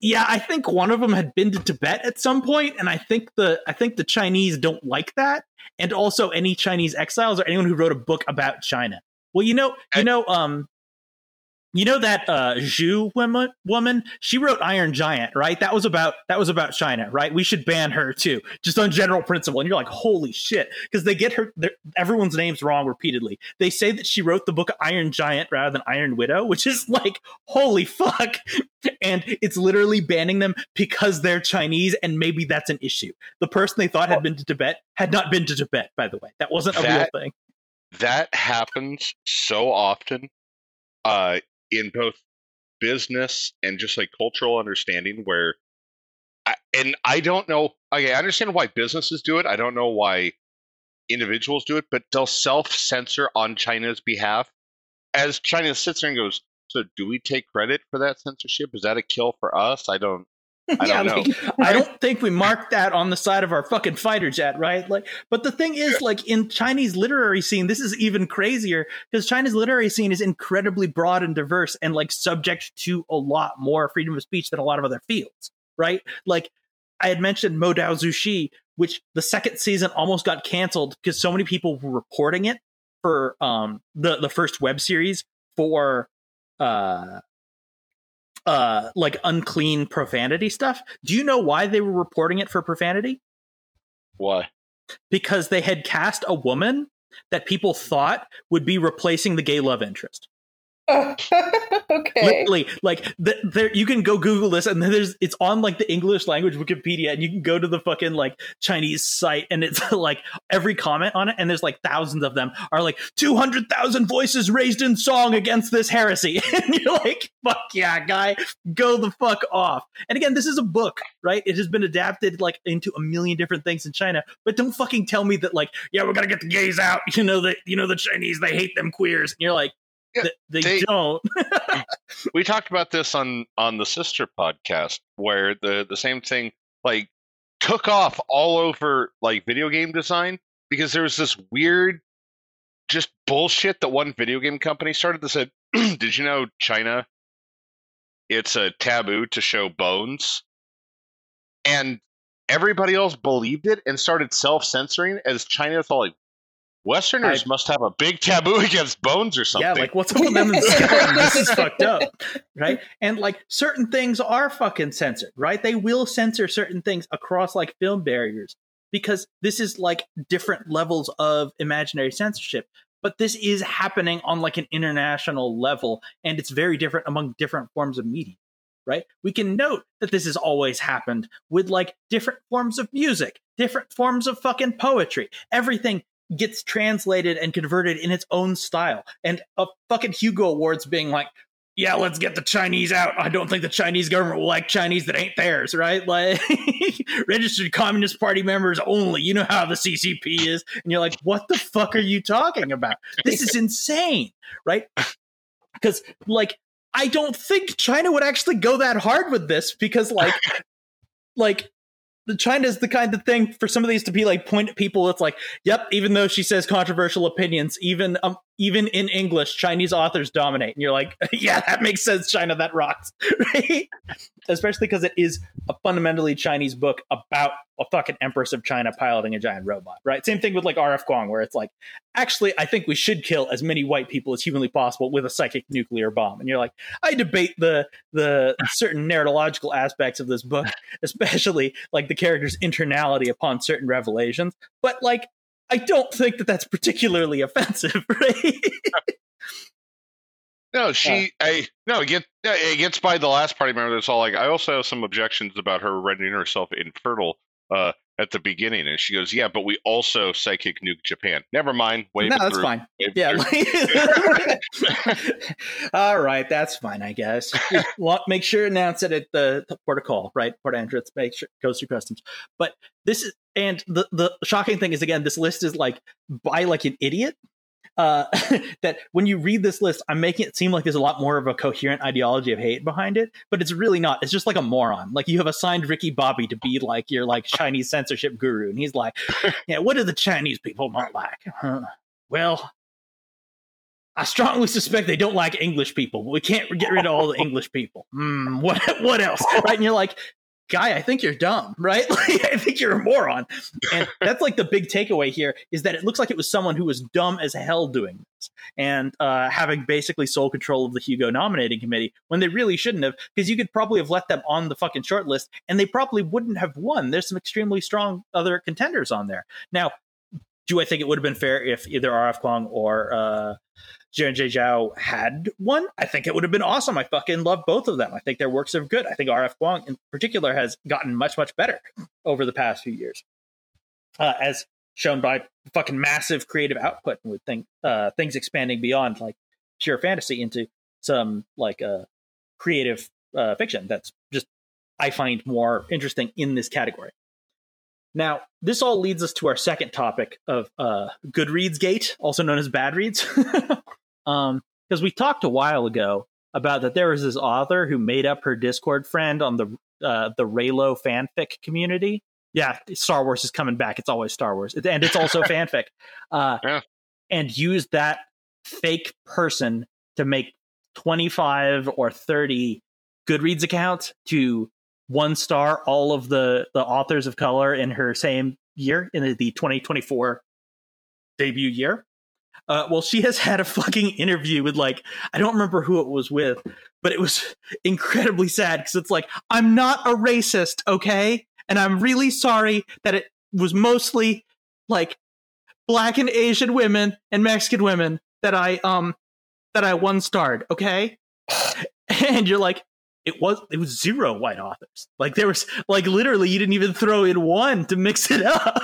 Yeah, I think one of them had been to Tibet at some point, and I think the I think the Chinese don't like that, and also any Chinese exiles or anyone who wrote a book about China. Well, you know, you know, um, you know that uh, Zhu woman, woman, she wrote Iron Giant, right? That was about that was about China, right? We should ban her too, just on general principle. And you're like, holy shit, because they get her everyone's names wrong repeatedly. They say that she wrote the book Iron Giant rather than Iron Widow, which is like, holy fuck. And it's literally banning them because they're Chinese, and maybe that's an issue. The person they thought had been to Tibet had not been to Tibet, by the way. That wasn't a that, real thing. That happens so often. Uh, in both business and just like cultural understanding where I, and I don't know, okay, I understand why businesses do it. I don't know why individuals do it, but they'll self-censor on China's behalf as China sits there and goes, so do we take credit for that censorship? Is that a kill for us? I don't I yeah, don't know. Like, I don't think we marked that on the side of our fucking fighter jet, right? Like, but the thing is, like, in Chinese literary scene, this is even crazier because China's literary scene is incredibly broad and diverse and like subject to a lot more freedom of speech than a lot of other fields, right? Like, I had mentioned Mo Dao Zushi, which the second season almost got canceled because so many people were reporting it for um the the first web series for uh. Uh, like unclean profanity stuff. Do you know why they were reporting it for profanity? Why? Because they had cast a woman that people thought would be replacing the gay love interest. Oh, okay. Literally, like the, there, you can go Google this, and there's it's on like the English language Wikipedia, and you can go to the fucking like Chinese site, and it's like every comment on it, and there's like thousands of them are like two hundred thousand voices raised in song against this heresy, and you're like, fuck yeah, guy, go the fuck off. And again, this is a book, right? It has been adapted like into a million different things in China, but don't fucking tell me that like, yeah, we're gonna get the gays out. You know that you know the Chinese, they hate them queers, and you're like. Yeah, they, they don't. We talked about this on on the sister podcast where the the same thing like took off all over like video game design because there was this weird just bullshit that one video game company started that said, did you know China, it's a taboo to show bones? And everybody else believed it and started self-censoring as China's all like, Westerners I, must have a big taboo against bones or something. Yeah, like what's up with them and skeletons? This is fucked up, right? And like certain things are fucking censored, right? They will censor certain things across like film barriers because this is like different levels of imaginary censorship. But this is happening on like an international level, and it's very different among different forms of media, right? We can note that this has always happened with like different forms of music, different forms of fucking poetry, everything gets translated and converted in its own style. And a fucking Hugo Awards being like, yeah, let's get the Chinese out. I don't think the Chinese government will like Chinese that ain't theirs, right? Like registered Communist Party members only. You know how the C C P is. And you're like, what the fuck are you talking about? This is insane, right? Because like, I don't think China would actually go that hard with this because like, like, the China is the kind of thing for some of these to be like point at people. It's like, yep, even though she says controversial opinions, even um, even in English, Chinese authors dominate. And you're like, yeah, that makes sense, China, that rocks. Right? Especially because it is a fundamentally Chinese book about a fucking Empress of China piloting a giant robot, right? Same thing with like R F Kuang, where it's like, actually, I think we should kill as many white people as humanly possible with a psychic nuclear bomb. And you're like, I debate the the certain narratological aspects of this book, especially like the character's internality upon certain revelations. But like, I don't think that that's particularly offensive, right? No, she, uh, I, no, it, get, it gets by the last party member that's all like, I also have some objections about her rendering herself infertile uh, at the beginning. And she goes, yeah, but we also psychic nuke Japan. Never mind. Wave no, it that's through. fine. Wave Yeah. All right. That's fine, I guess. Make sure to announce it at the, the port of call, right? Port of entrance, make sure it goes through customs. But this is, and the, the shocking thing is, again, this list is like by like an idiot. Uh, that when you read this list, I'm making it seem like there's a lot more of a coherent ideology of hate behind it, but it's really not. It's just like a moron. Like you have assigned Ricky Bobby to be like your like Chinese censorship guru, and he's like, "Yeah, what do the Chinese people not like? Huh? Well, I strongly suspect they don't like English people, but we can't get rid of all the English people. Mm, what what else? Right? And you're like, guy, I think you're dumb, right? Like, I think you're a moron. And that's like the big takeaway here is that it looks like it was someone who was dumb as hell doing this and uh, having basically sole control of the Hugo nominating committee when they really shouldn't have, because you could probably have let them on the fucking short list and they probably wouldn't have won. There's some extremely strong other contenders on there. Now, do I think it would have been fair if either R F Kuang or uh, Jianjie Zhao had won? I think it would have been awesome. I fucking love both of them. I think their works are good. I think R F Kuang in particular has gotten much, much better over the past few years, uh, as shown by fucking massive creative output and with think, uh, things expanding beyond like pure fantasy into some like uh, creative uh, fiction that's just, I find more interesting in this category. Now, this all leads us to our second topic of uh, Goodreads Gate, also known as Bad Reads. um, because we talked a while ago about that there was this author who made up her Discord friend on the uh, the Reylo fanfic community. Yeah, Star Wars is coming back. It's always Star Wars. And it's also fanfic. Uh, yeah. And used that fake person to make twenty-five or thirty Goodreads accounts to one star all of the the authors of color in her same year, in the twenty twenty-four debut year. Uh, well, she has had a fucking interview with, like, I don't remember who it was with, but it was incredibly sad because it's like, I'm not a racist, okay? And I'm really sorry that it was mostly like Black and Asian women and Mexican women that I um that I one starred, okay? And you're like, It was it was zero white authors. Like there was like literally you didn't even throw in one to mix it up.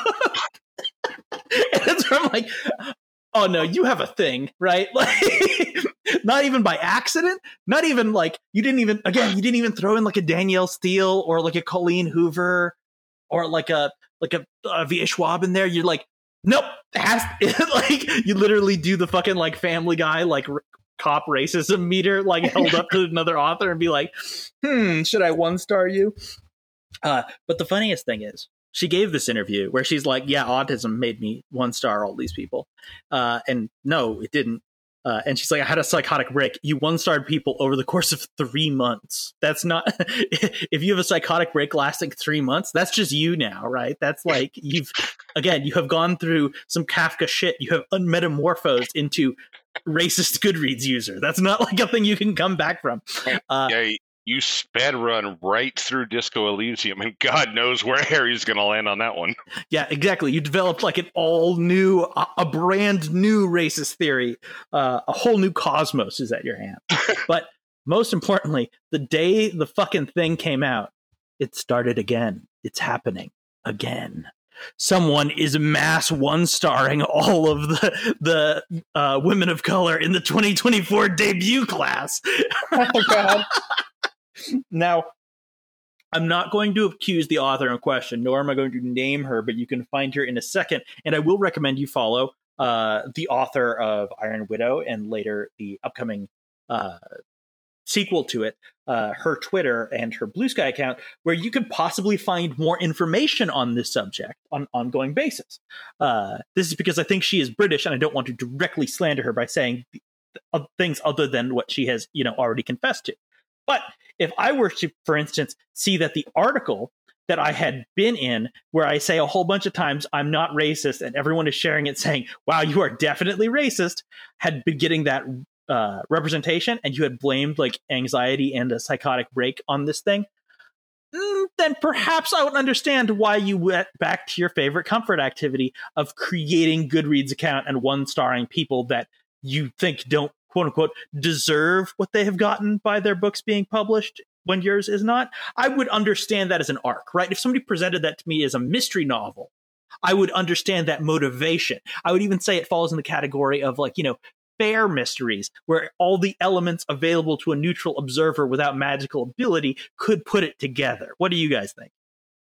And that's where I'm like, oh no, you have a thing, right? Like not even by accident, not even like you didn't even again, you didn't even throw in like a Danielle Steele or like a Colleen Hoover or like a like a, a V A Schwab in there. You're like, nope, it has like you literally do the fucking like Family Guy like cop racism meter like held up to another author and be like, hmm, should I one star you? Uh, but the funniest thing is she gave this interview where she's like, yeah, autism made me one star all these people. Uh, and no, it didn't. Uh, and she's like, I had a psychotic break. You one starred people over the course of three months. That's not, if you have a psychotic break lasting three months, that's just you now, right? That's like, you've, again, you have gone through some Kafka shit. You have unmetamorphosed into racist Goodreads user. That's not like a thing you can come back from. Uh, yeah, you sped run right through Disco Elysium, and God knows where Harry's going to land on that one. Yeah, exactly. You developed like an all new, a, a brand new racist theory. Uh, a whole new cosmos is at your hand. But most importantly, the day the fucking thing came out, it started again. It's happening again. Someone is mass one-starring all of the the uh, women of color in the twenty twenty-four debut class. Oh, God. Now, I'm not going to accuse the author in question, nor am I going to name her, but you can find her in a second. And I will recommend you follow uh, the author of Iron Widow and later the upcoming uh, sequel to it, uh, her Twitter and her Blue Sky account, where you could possibly find more information on this subject on an ongoing basis. Uh, this is because I think she is British, and I don't want to directly slander her by saying things other than what she has, you know, already confessed to. But if I were to, for instance, see that the article that I had been in, where I say a whole bunch of times, I'm not racist, and everyone is sharing it saying, wow, you are definitely racist, had been getting that uh, representation, and you had blamed like anxiety and a psychotic break on this thing, mm, then perhaps I would understand why you went back to your favorite comfort activity of creating Goodreads account and one-starring people that you think don't, quote unquote, deserve what they have gotten by their books being published when yours is not. I would understand that as an arc, right? If somebody presented that to me as a mystery novel, I would understand that motivation. I would even say it falls in the category of like, you know, fair mysteries where all the elements available to a neutral observer without magical ability could put it together. What do you guys think?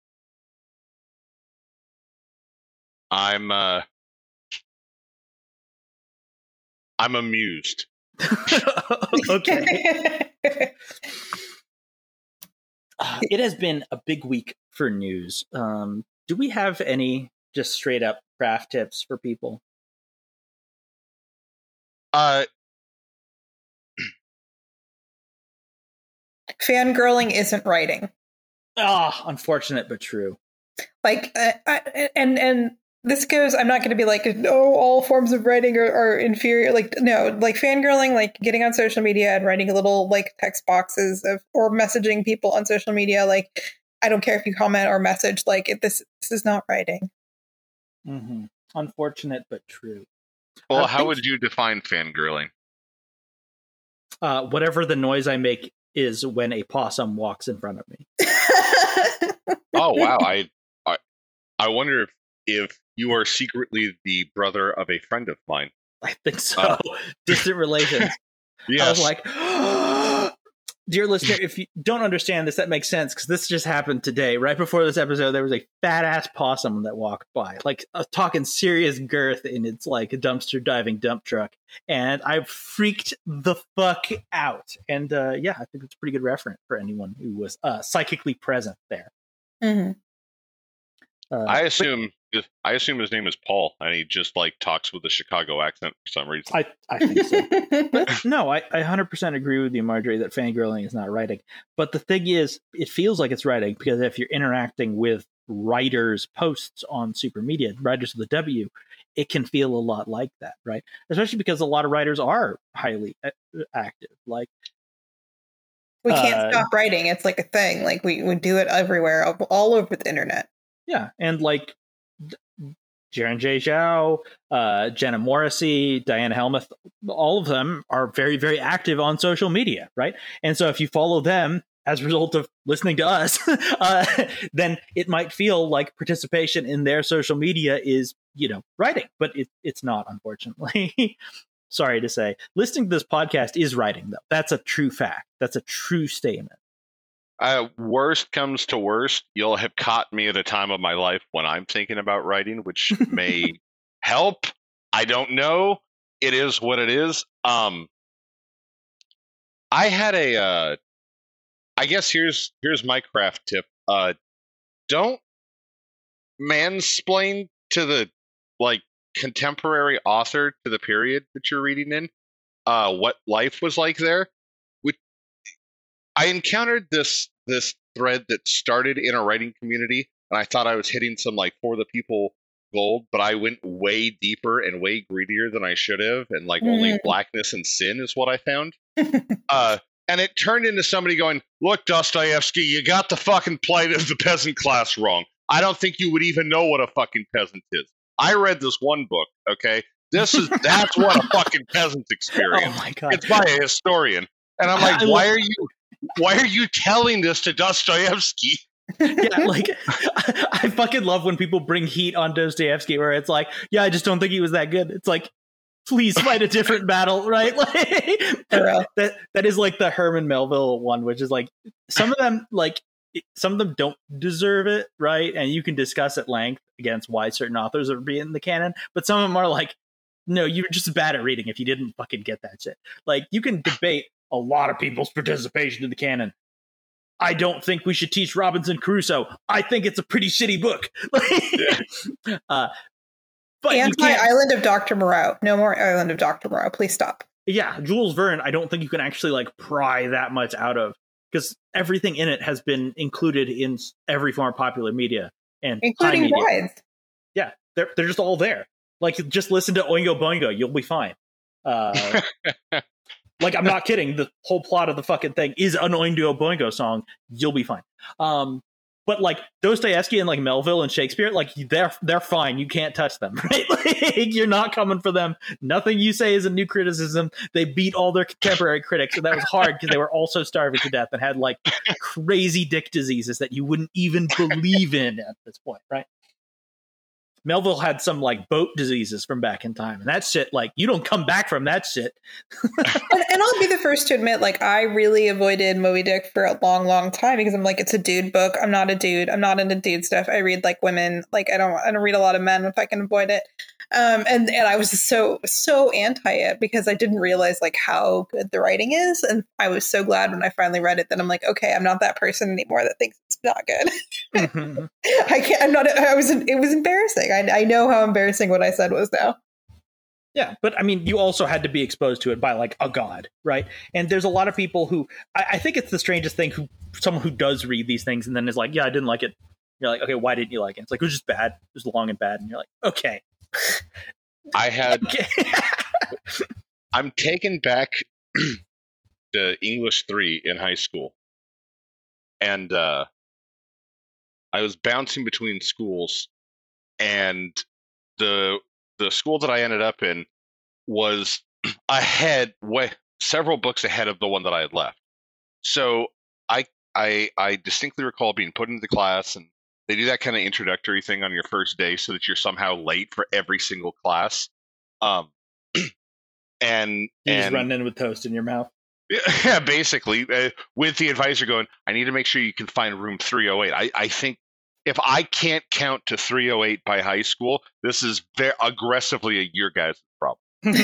I'm, uh, I'm amused. Okay. uh, it has been a big week for news. Um, do we have any just straight up craft tips for people? Uh, fangirling isn't writing. Ah, unfortunate but true. Like, uh, I, and and this goes. I'm not going to be like, no, all forms of writing are, are inferior. Like, no, like fangirling, like getting on social media and writing little like text boxes of or messaging people on social media. Like, I don't care if you comment or message. Like, it, this this is not writing. Mm-hmm. Unfortunate but true. Well, Uh, how think- would you define fangirling? Uh, whatever the noise I make is when a possum walks in front of me. Oh wow, I, I, I wonder if if you are secretly the brother of a friend of mine. I think so. Uh, Distant relations. Yes. I was like, dear listener, if you don't understand this, that makes sense because this just happened today. Right before this episode, there was a fat ass possum that walked by, like uh, talking serious girth in its like a dumpster diving dump truck, and I freaked the fuck out. And uh, yeah, I think it's a pretty good reference for anyone who was uh, psychically present there. Mm-hmm. Uh, I assume I assume his name is Paul, and he just like talks with a Chicago accent for some reason. I, I think so. But no, I, I one hundred percent agree with you, Marjorie, that fangirling is not writing. But the thing is, it feels like it's writing because if you're interacting with writers' posts on super media, writers with a W, it can feel a lot like that, right? Especially because a lot of writers are highly active. Like, we can't uh, stop writing. It's like a thing. Like we, we do it everywhere, all over the internet. yeah, and like Jaren J. Zhao, uh, Jenna Morrissey, Diana Helmuth, all of them are very, very active on social media, right? And so if you follow them as a result of listening to us, uh, then it might feel like participation in their social media is, you know, writing, but it, it's not, unfortunately. Sorry to say. Listening to this podcast is writing, though. That's a true fact. That's a true statement. Uh, worst comes to worst, you'll have caught me at a time of my life when I'm thinking about writing, which may help. I don't know. It is what it is. Um, I had a. Uh, I guess here's here's my craft tip. Uh, don't mansplain to the like contemporary author to the period that you're reading in. Uh, what life was like there. I encountered this this thread that started in a writing community, and I thought I was hitting some like for the people gold, but I went way deeper and way greedier than I should have, and like mm. only blackness and sin is what I found. uh, and it turned into somebody going, "Look, Dostoevsky, you got the fucking plight of the peasant class wrong. I don't think you would even know what a fucking peasant is. I read this one book, okay? This is that's what a fucking peasant's experience. Oh my God. It's by a historian." And I'm like, why are you why are you telling this to Dostoevsky? Yeah, like I, I fucking love when people bring heat on Dostoevsky, where it's like, yeah, I just don't think he was that good. It's like, please fight a different battle, right? Like that that is like the Herman Melville one, which is like some of them like some of them don't deserve it, right? And you can discuss at length against why certain authors are being in the canon, but some of them are like, no, you're just bad at reading if you didn't fucking get that shit. Like you can debate a lot of people's participation in the canon. I don't think we should teach Robinson Crusoe. I think it's a pretty shitty book. uh, but Anti-Island of Doctor Moreau. No more Island of Doctor Moreau. Please stop. Yeah, Jules Verne, I don't think you can actually like pry that much out of, because everything in it has been included in every form of popular media, and including brides. Yeah, they're they're just all there. Like, just listen to Oingo Boingo, you'll be fine. Uh, like, I'm not kidding. The whole plot of the fucking thing is an Oingo Boingo song. You'll be fine. Um, but like Dostoevsky and like Melville and Shakespeare, like they're they're fine. You can't touch them, right? Like, you're not coming for them. Nothing you say is a new criticism. They beat all their contemporary critics, and that was hard because they were also starving to death and had like crazy dick diseases that you wouldn't even believe in at this point, right? Melville had some like boat diseases from back in time, and that shit, like, you don't come back from that shit. and, and I'll be the first to admit, like, I really avoided Moby Dick for a long, long time because I'm like, it's a dude book. I'm not a dude. I'm not into dude stuff. I read like women. Like, I don't. I don't read a lot of men if I can avoid it. Um, and and I was so so anti it because I didn't realize like how good the writing is, and I was so glad when I finally read it that I'm like, okay, I'm not that person anymore that thinks it's not good. Mm-hmm. I can't. I'm not. I was. It was embarrassing. I, I know how embarrassing what I said was now. Yeah, but I mean, you also had to be exposed to it by like a god, right? And there's a lot of people who I, I think it's the strangest thing who someone who does read these things and then is like, yeah, I didn't like it. You're like, okay, why didn't you like it? It's like it was just bad. It was long and bad, and you're like, okay. I had. Okay. I'm taken back to English three in high school, and uh, I was bouncing between schools, and the the school that I ended up in was ahead, way several books ahead of the one that I had left. So I I I distinctly recall being put into the class, and they do that kind of introductory thing on your first day, so that you're somehow late for every single class. Um, and You and just run in with toast in your mouth. yeah, basically, uh, with the advisor going, I need to make sure you can find room three oh eight. I, I think if I can't count to three oh eight by high school, this is very aggressively a your guys' problem.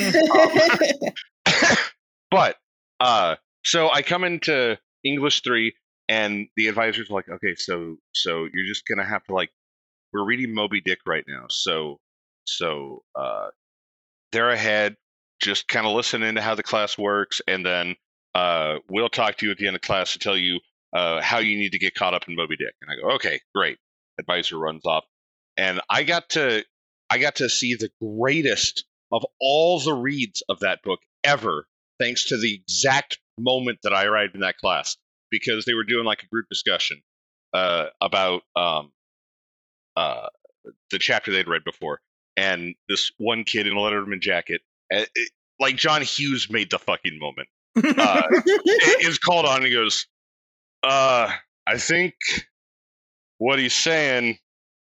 But uh, so I come into English three, and the advisor's like, okay, so so you're just gonna have to like, we're reading Moby Dick right now, so so uh, they're ahead. Just kind of listen into how the class works, and then uh, we'll talk to you at the end of class to tell you uh, how you need to get caught up in Moby Dick. And I go, okay, great. Advisor runs off, and I got to I got to see the greatest of all the reads of that book ever, thanks to the exact moment that I arrived in that class, because they were doing like a group discussion uh, about um, uh, the chapter they'd read before, and this one kid in a Letterman jacket. It, it, like John Hughes made the fucking moment. Uh, is called on and he goes, uh, I think what he's saying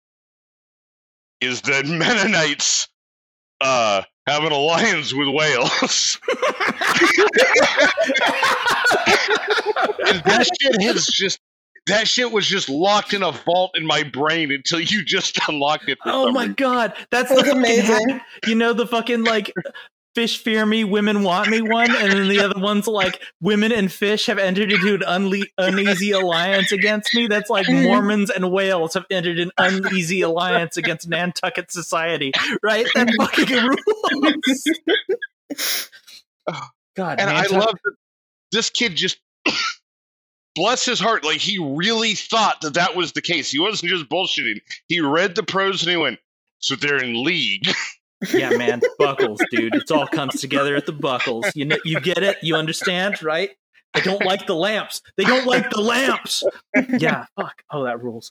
is that Mennonites uh, have an alliance with whales. And that shit has just that shit was just locked in a vault in my brain until you just unlocked it. Oh my reason. god, that's That was the fucking amazing. hack. You know the fucking like fish fear me, women want me one, and then the other one's like women and fish have entered into an unle- uneasy alliance against me. That's like Mormons and whales have entered an uneasy alliance against Nantucket society, right? That fucking rules. God, And Nantucket- I love that this kid just, bless his heart, like he really thought that that was the case. He wasn't just bullshitting. He read the prose and he went, so they're in league. Yeah, man, buckles, dude. It all comes together at the buckles. You know, you get it. You understand, right? They don't like the lamps. They don't like the lamps. Yeah, fuck. Oh, that rules.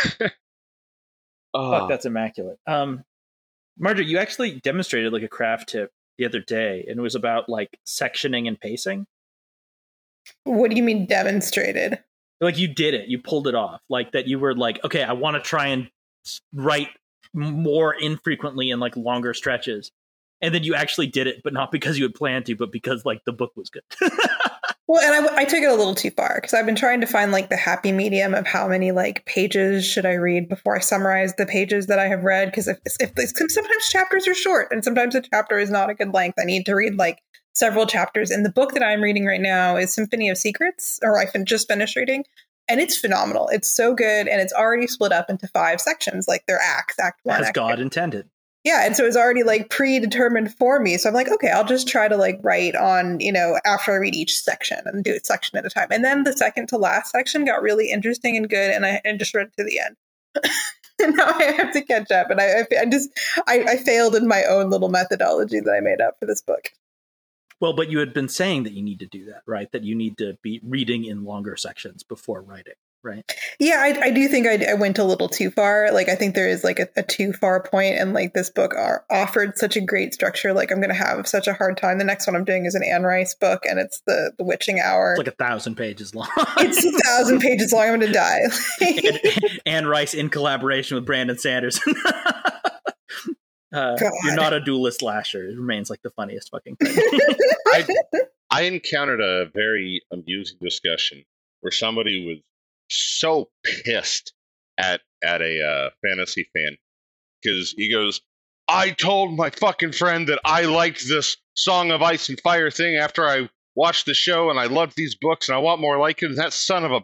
Oh, Fuck, that's immaculate. Um, Marjorie, you actually demonstrated like a craft tip the other day, and it was about like sectioning and pacing. What do you mean demonstrated? Like you did it. You pulled it off. Like that. You were like, okay, I want to try and s- write more infrequently in like longer stretches, and then you actually did it, but not because you had planned to, but because like the book was good. Well, and I, I took it a little too far because I've been trying to find like the happy medium of how many like pages should I read before I summarize the pages that I have read. Because if, if, if sometimes chapters are short and sometimes a chapter is not a good length, I need to read like several chapters. And the book that I'm reading right now is Symphony of Secrets, or I've just finished reading. And it's phenomenal. It's so good. And it's already split up into five sections, like they're acts, act one. As act God two. intended. Yeah. And so it's already like predetermined for me. So I'm like, okay, I'll just try to like write on, you know, after I read each section and do it section at a time. And then the second to last section got really interesting and good. And I and just read to the end. And now I have to catch up. And I, I just, I, I failed in my own little methodology that I made up for this book. Well, but you had been saying that you need to do that, right? That you need to be reading in longer sections before writing, right? Yeah, I, I do think I, I went a little too far. Like, I think there is like a, a too far point, and like this book are, offered such a great structure. Like, I'm going to have such a hard time. The next one I'm doing is an Anne Rice book, and it's the the Witching Hour. It's like a thousand pages long. It's a thousand pages long. I'm going to die. and, Anne Rice in collaboration with Brandon Sanderson. uh, you're not a duelist slasher. It remains like the funniest fucking thing. I, I encountered a very amusing discussion where somebody was so pissed at at a uh, fantasy fan because he goes, I told my fucking friend that I liked this Song of Ice and Fire thing after I watched the show and I loved these books and I want more like it, and that son of a bitch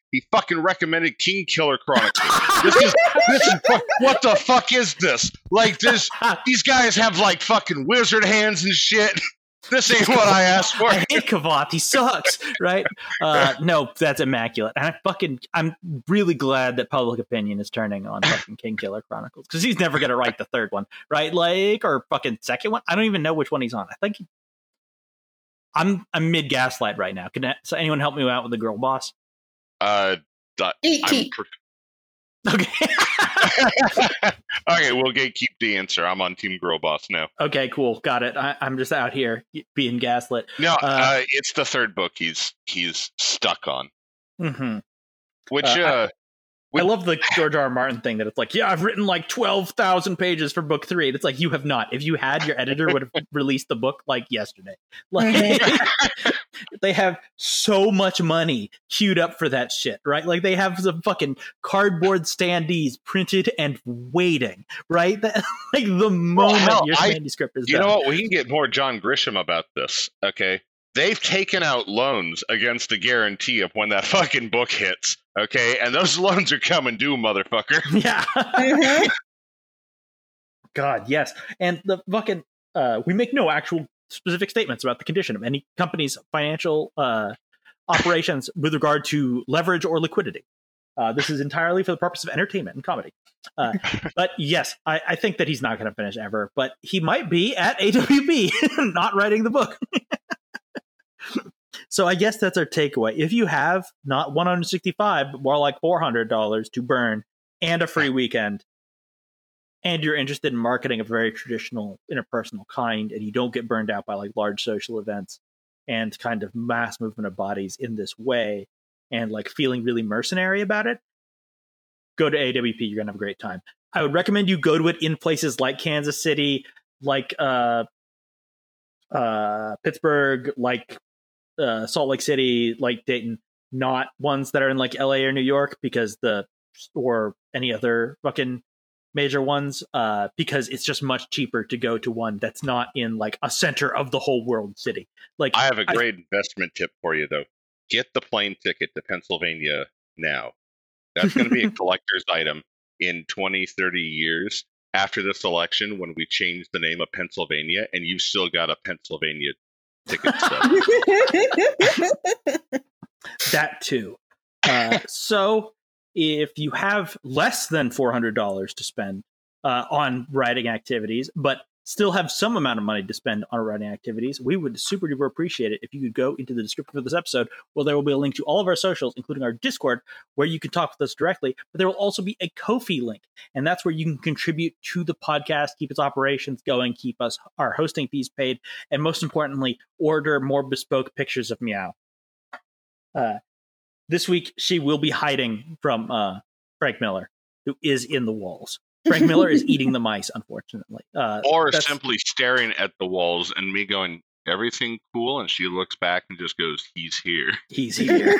He fucking recommended King Killer Chronicles. This is this is what the fuck is this? Like this, these guys have like fucking wizard hands and shit. This ain't what I asked for. I hate Kavath. He sucks, right? Uh, no, that's immaculate. And I fucking, I'm really glad that public opinion is turning on fucking King Killer Chronicles because he's never gonna write the third one, right? Like, or fucking second one. I don't even know which one he's on. I think he, I'm I'm mid Gaslight right now. Can I, so anyone help me out with the girl boss? Uh, the, E T. I'm, Okay. okay, we'll gatekeep the answer. I'm on Team Girl Boss now. Okay, cool. Got it. I, I'm just out here being gaslit. No, uh, uh, it's the third book he's he's stuck on. Mm-hmm. Which, Uh, uh, I, which I love the George R. R. Martin thing that it's like, yeah, I've written like twelve thousand pages for book three. And it's like, you have not. If you had, your editor would have released the book like yesterday. Like, they have so much money queued up for that shit, right? Like they have some fucking cardboard standees printed and waiting, right? That, like the moment hell, your I- manuscript is you done. know what? We can get more John Grisham about this. Okay, they've taken out loans against the guarantee of when that fucking book hits. Okay, and those loans are coming due, motherfucker. Yeah. Mhm. God, yes. And the fucking uh we make no actual specific statements about the condition of any company's financial uh operations with regard to leverage or liquidity. Uh, this is entirely for the purpose of entertainment and comedy. Uh, but yes, I, I think that he's not going to finish ever, but he might be at A W B, not writing the book. So I guess that's our takeaway. If you have not one hundred sixty-five, but more like four hundred dollars to burn and a free weekend, and you're interested in marketing of a very traditional interpersonal kind, and you don't get burned out by like large social events and kind of mass movement of bodies in this way, and like feeling really mercenary about it, go to A W P. You're going to have a great time. I would recommend you go to it in places like Kansas City, like uh, uh, Pittsburgh, like uh, Salt Lake City, like Dayton, not ones that are in like L A or New York, because the or any other fucking major ones, uh, because it's just much cheaper to go to one that's not in like a center of the whole world city. Like I have a great I, investment tip for you, though. Get the plane ticket to Pennsylvania now. That's going to be a collector's item in twenty, thirty years after this election when we change the name of Pennsylvania, and you've still got a Pennsylvania ticket stub. That too. Uh, so if you have less than four hundred dollars to spend uh, on writing activities, but still have some amount of money to spend on writing activities, we would super duper appreciate it if you could go into the description of this episode, where there will be a link to all of our socials, including our Discord, where you can talk with us directly. But there will also be a Ko-fi link, and that's where you can contribute to the podcast, keep its operations going, keep us our hosting fees paid, and most importantly, order more bespoke pictures of Meow. Uh, this week, she will be hiding from uh, Frank Miller, who is in the walls. Frank Miller is eating the mice, unfortunately. Uh, or that's- simply staring at the walls and me going, everything cool? And she looks back and just goes, he's here. He's here.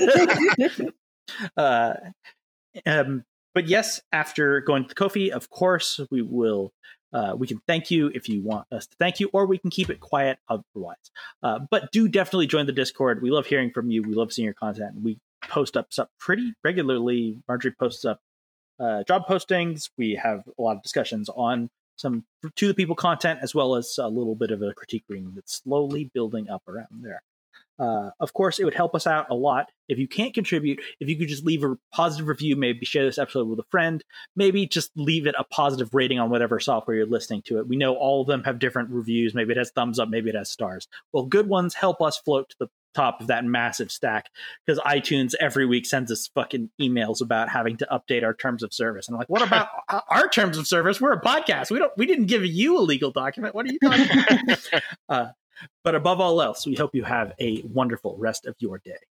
uh, um, but yes, after going to the Ko-fi, of course, we will. Uh, we can thank you if you want us to thank you, or we can keep it quiet otherwise. Uh, but do definitely join the Discord. We love hearing from you. We love seeing your content. We post up stuff pretty regularly. Marjorie posts up uh, job postings. We have a lot of discussions on some to the people content, as well as a little bit of a critique ring that's slowly building up around there. Uh, of course, it would help us out a lot if you can't contribute. If you could just leave a positive review, maybe share this episode with a friend, maybe just leave it a positive rating on whatever software you're listening to it. We know all of them have different reviews. Maybe it has thumbs up, maybe it has stars. Well, good ones help us float to the top of that massive stack, because iTunes every week sends us fucking emails about having to update our terms of service. And I'm like, what about our terms of service? We're a podcast. We don't. We didn't give you a legal document. What are you talking about? uh, But above all else, we hope you have a wonderful rest of your day.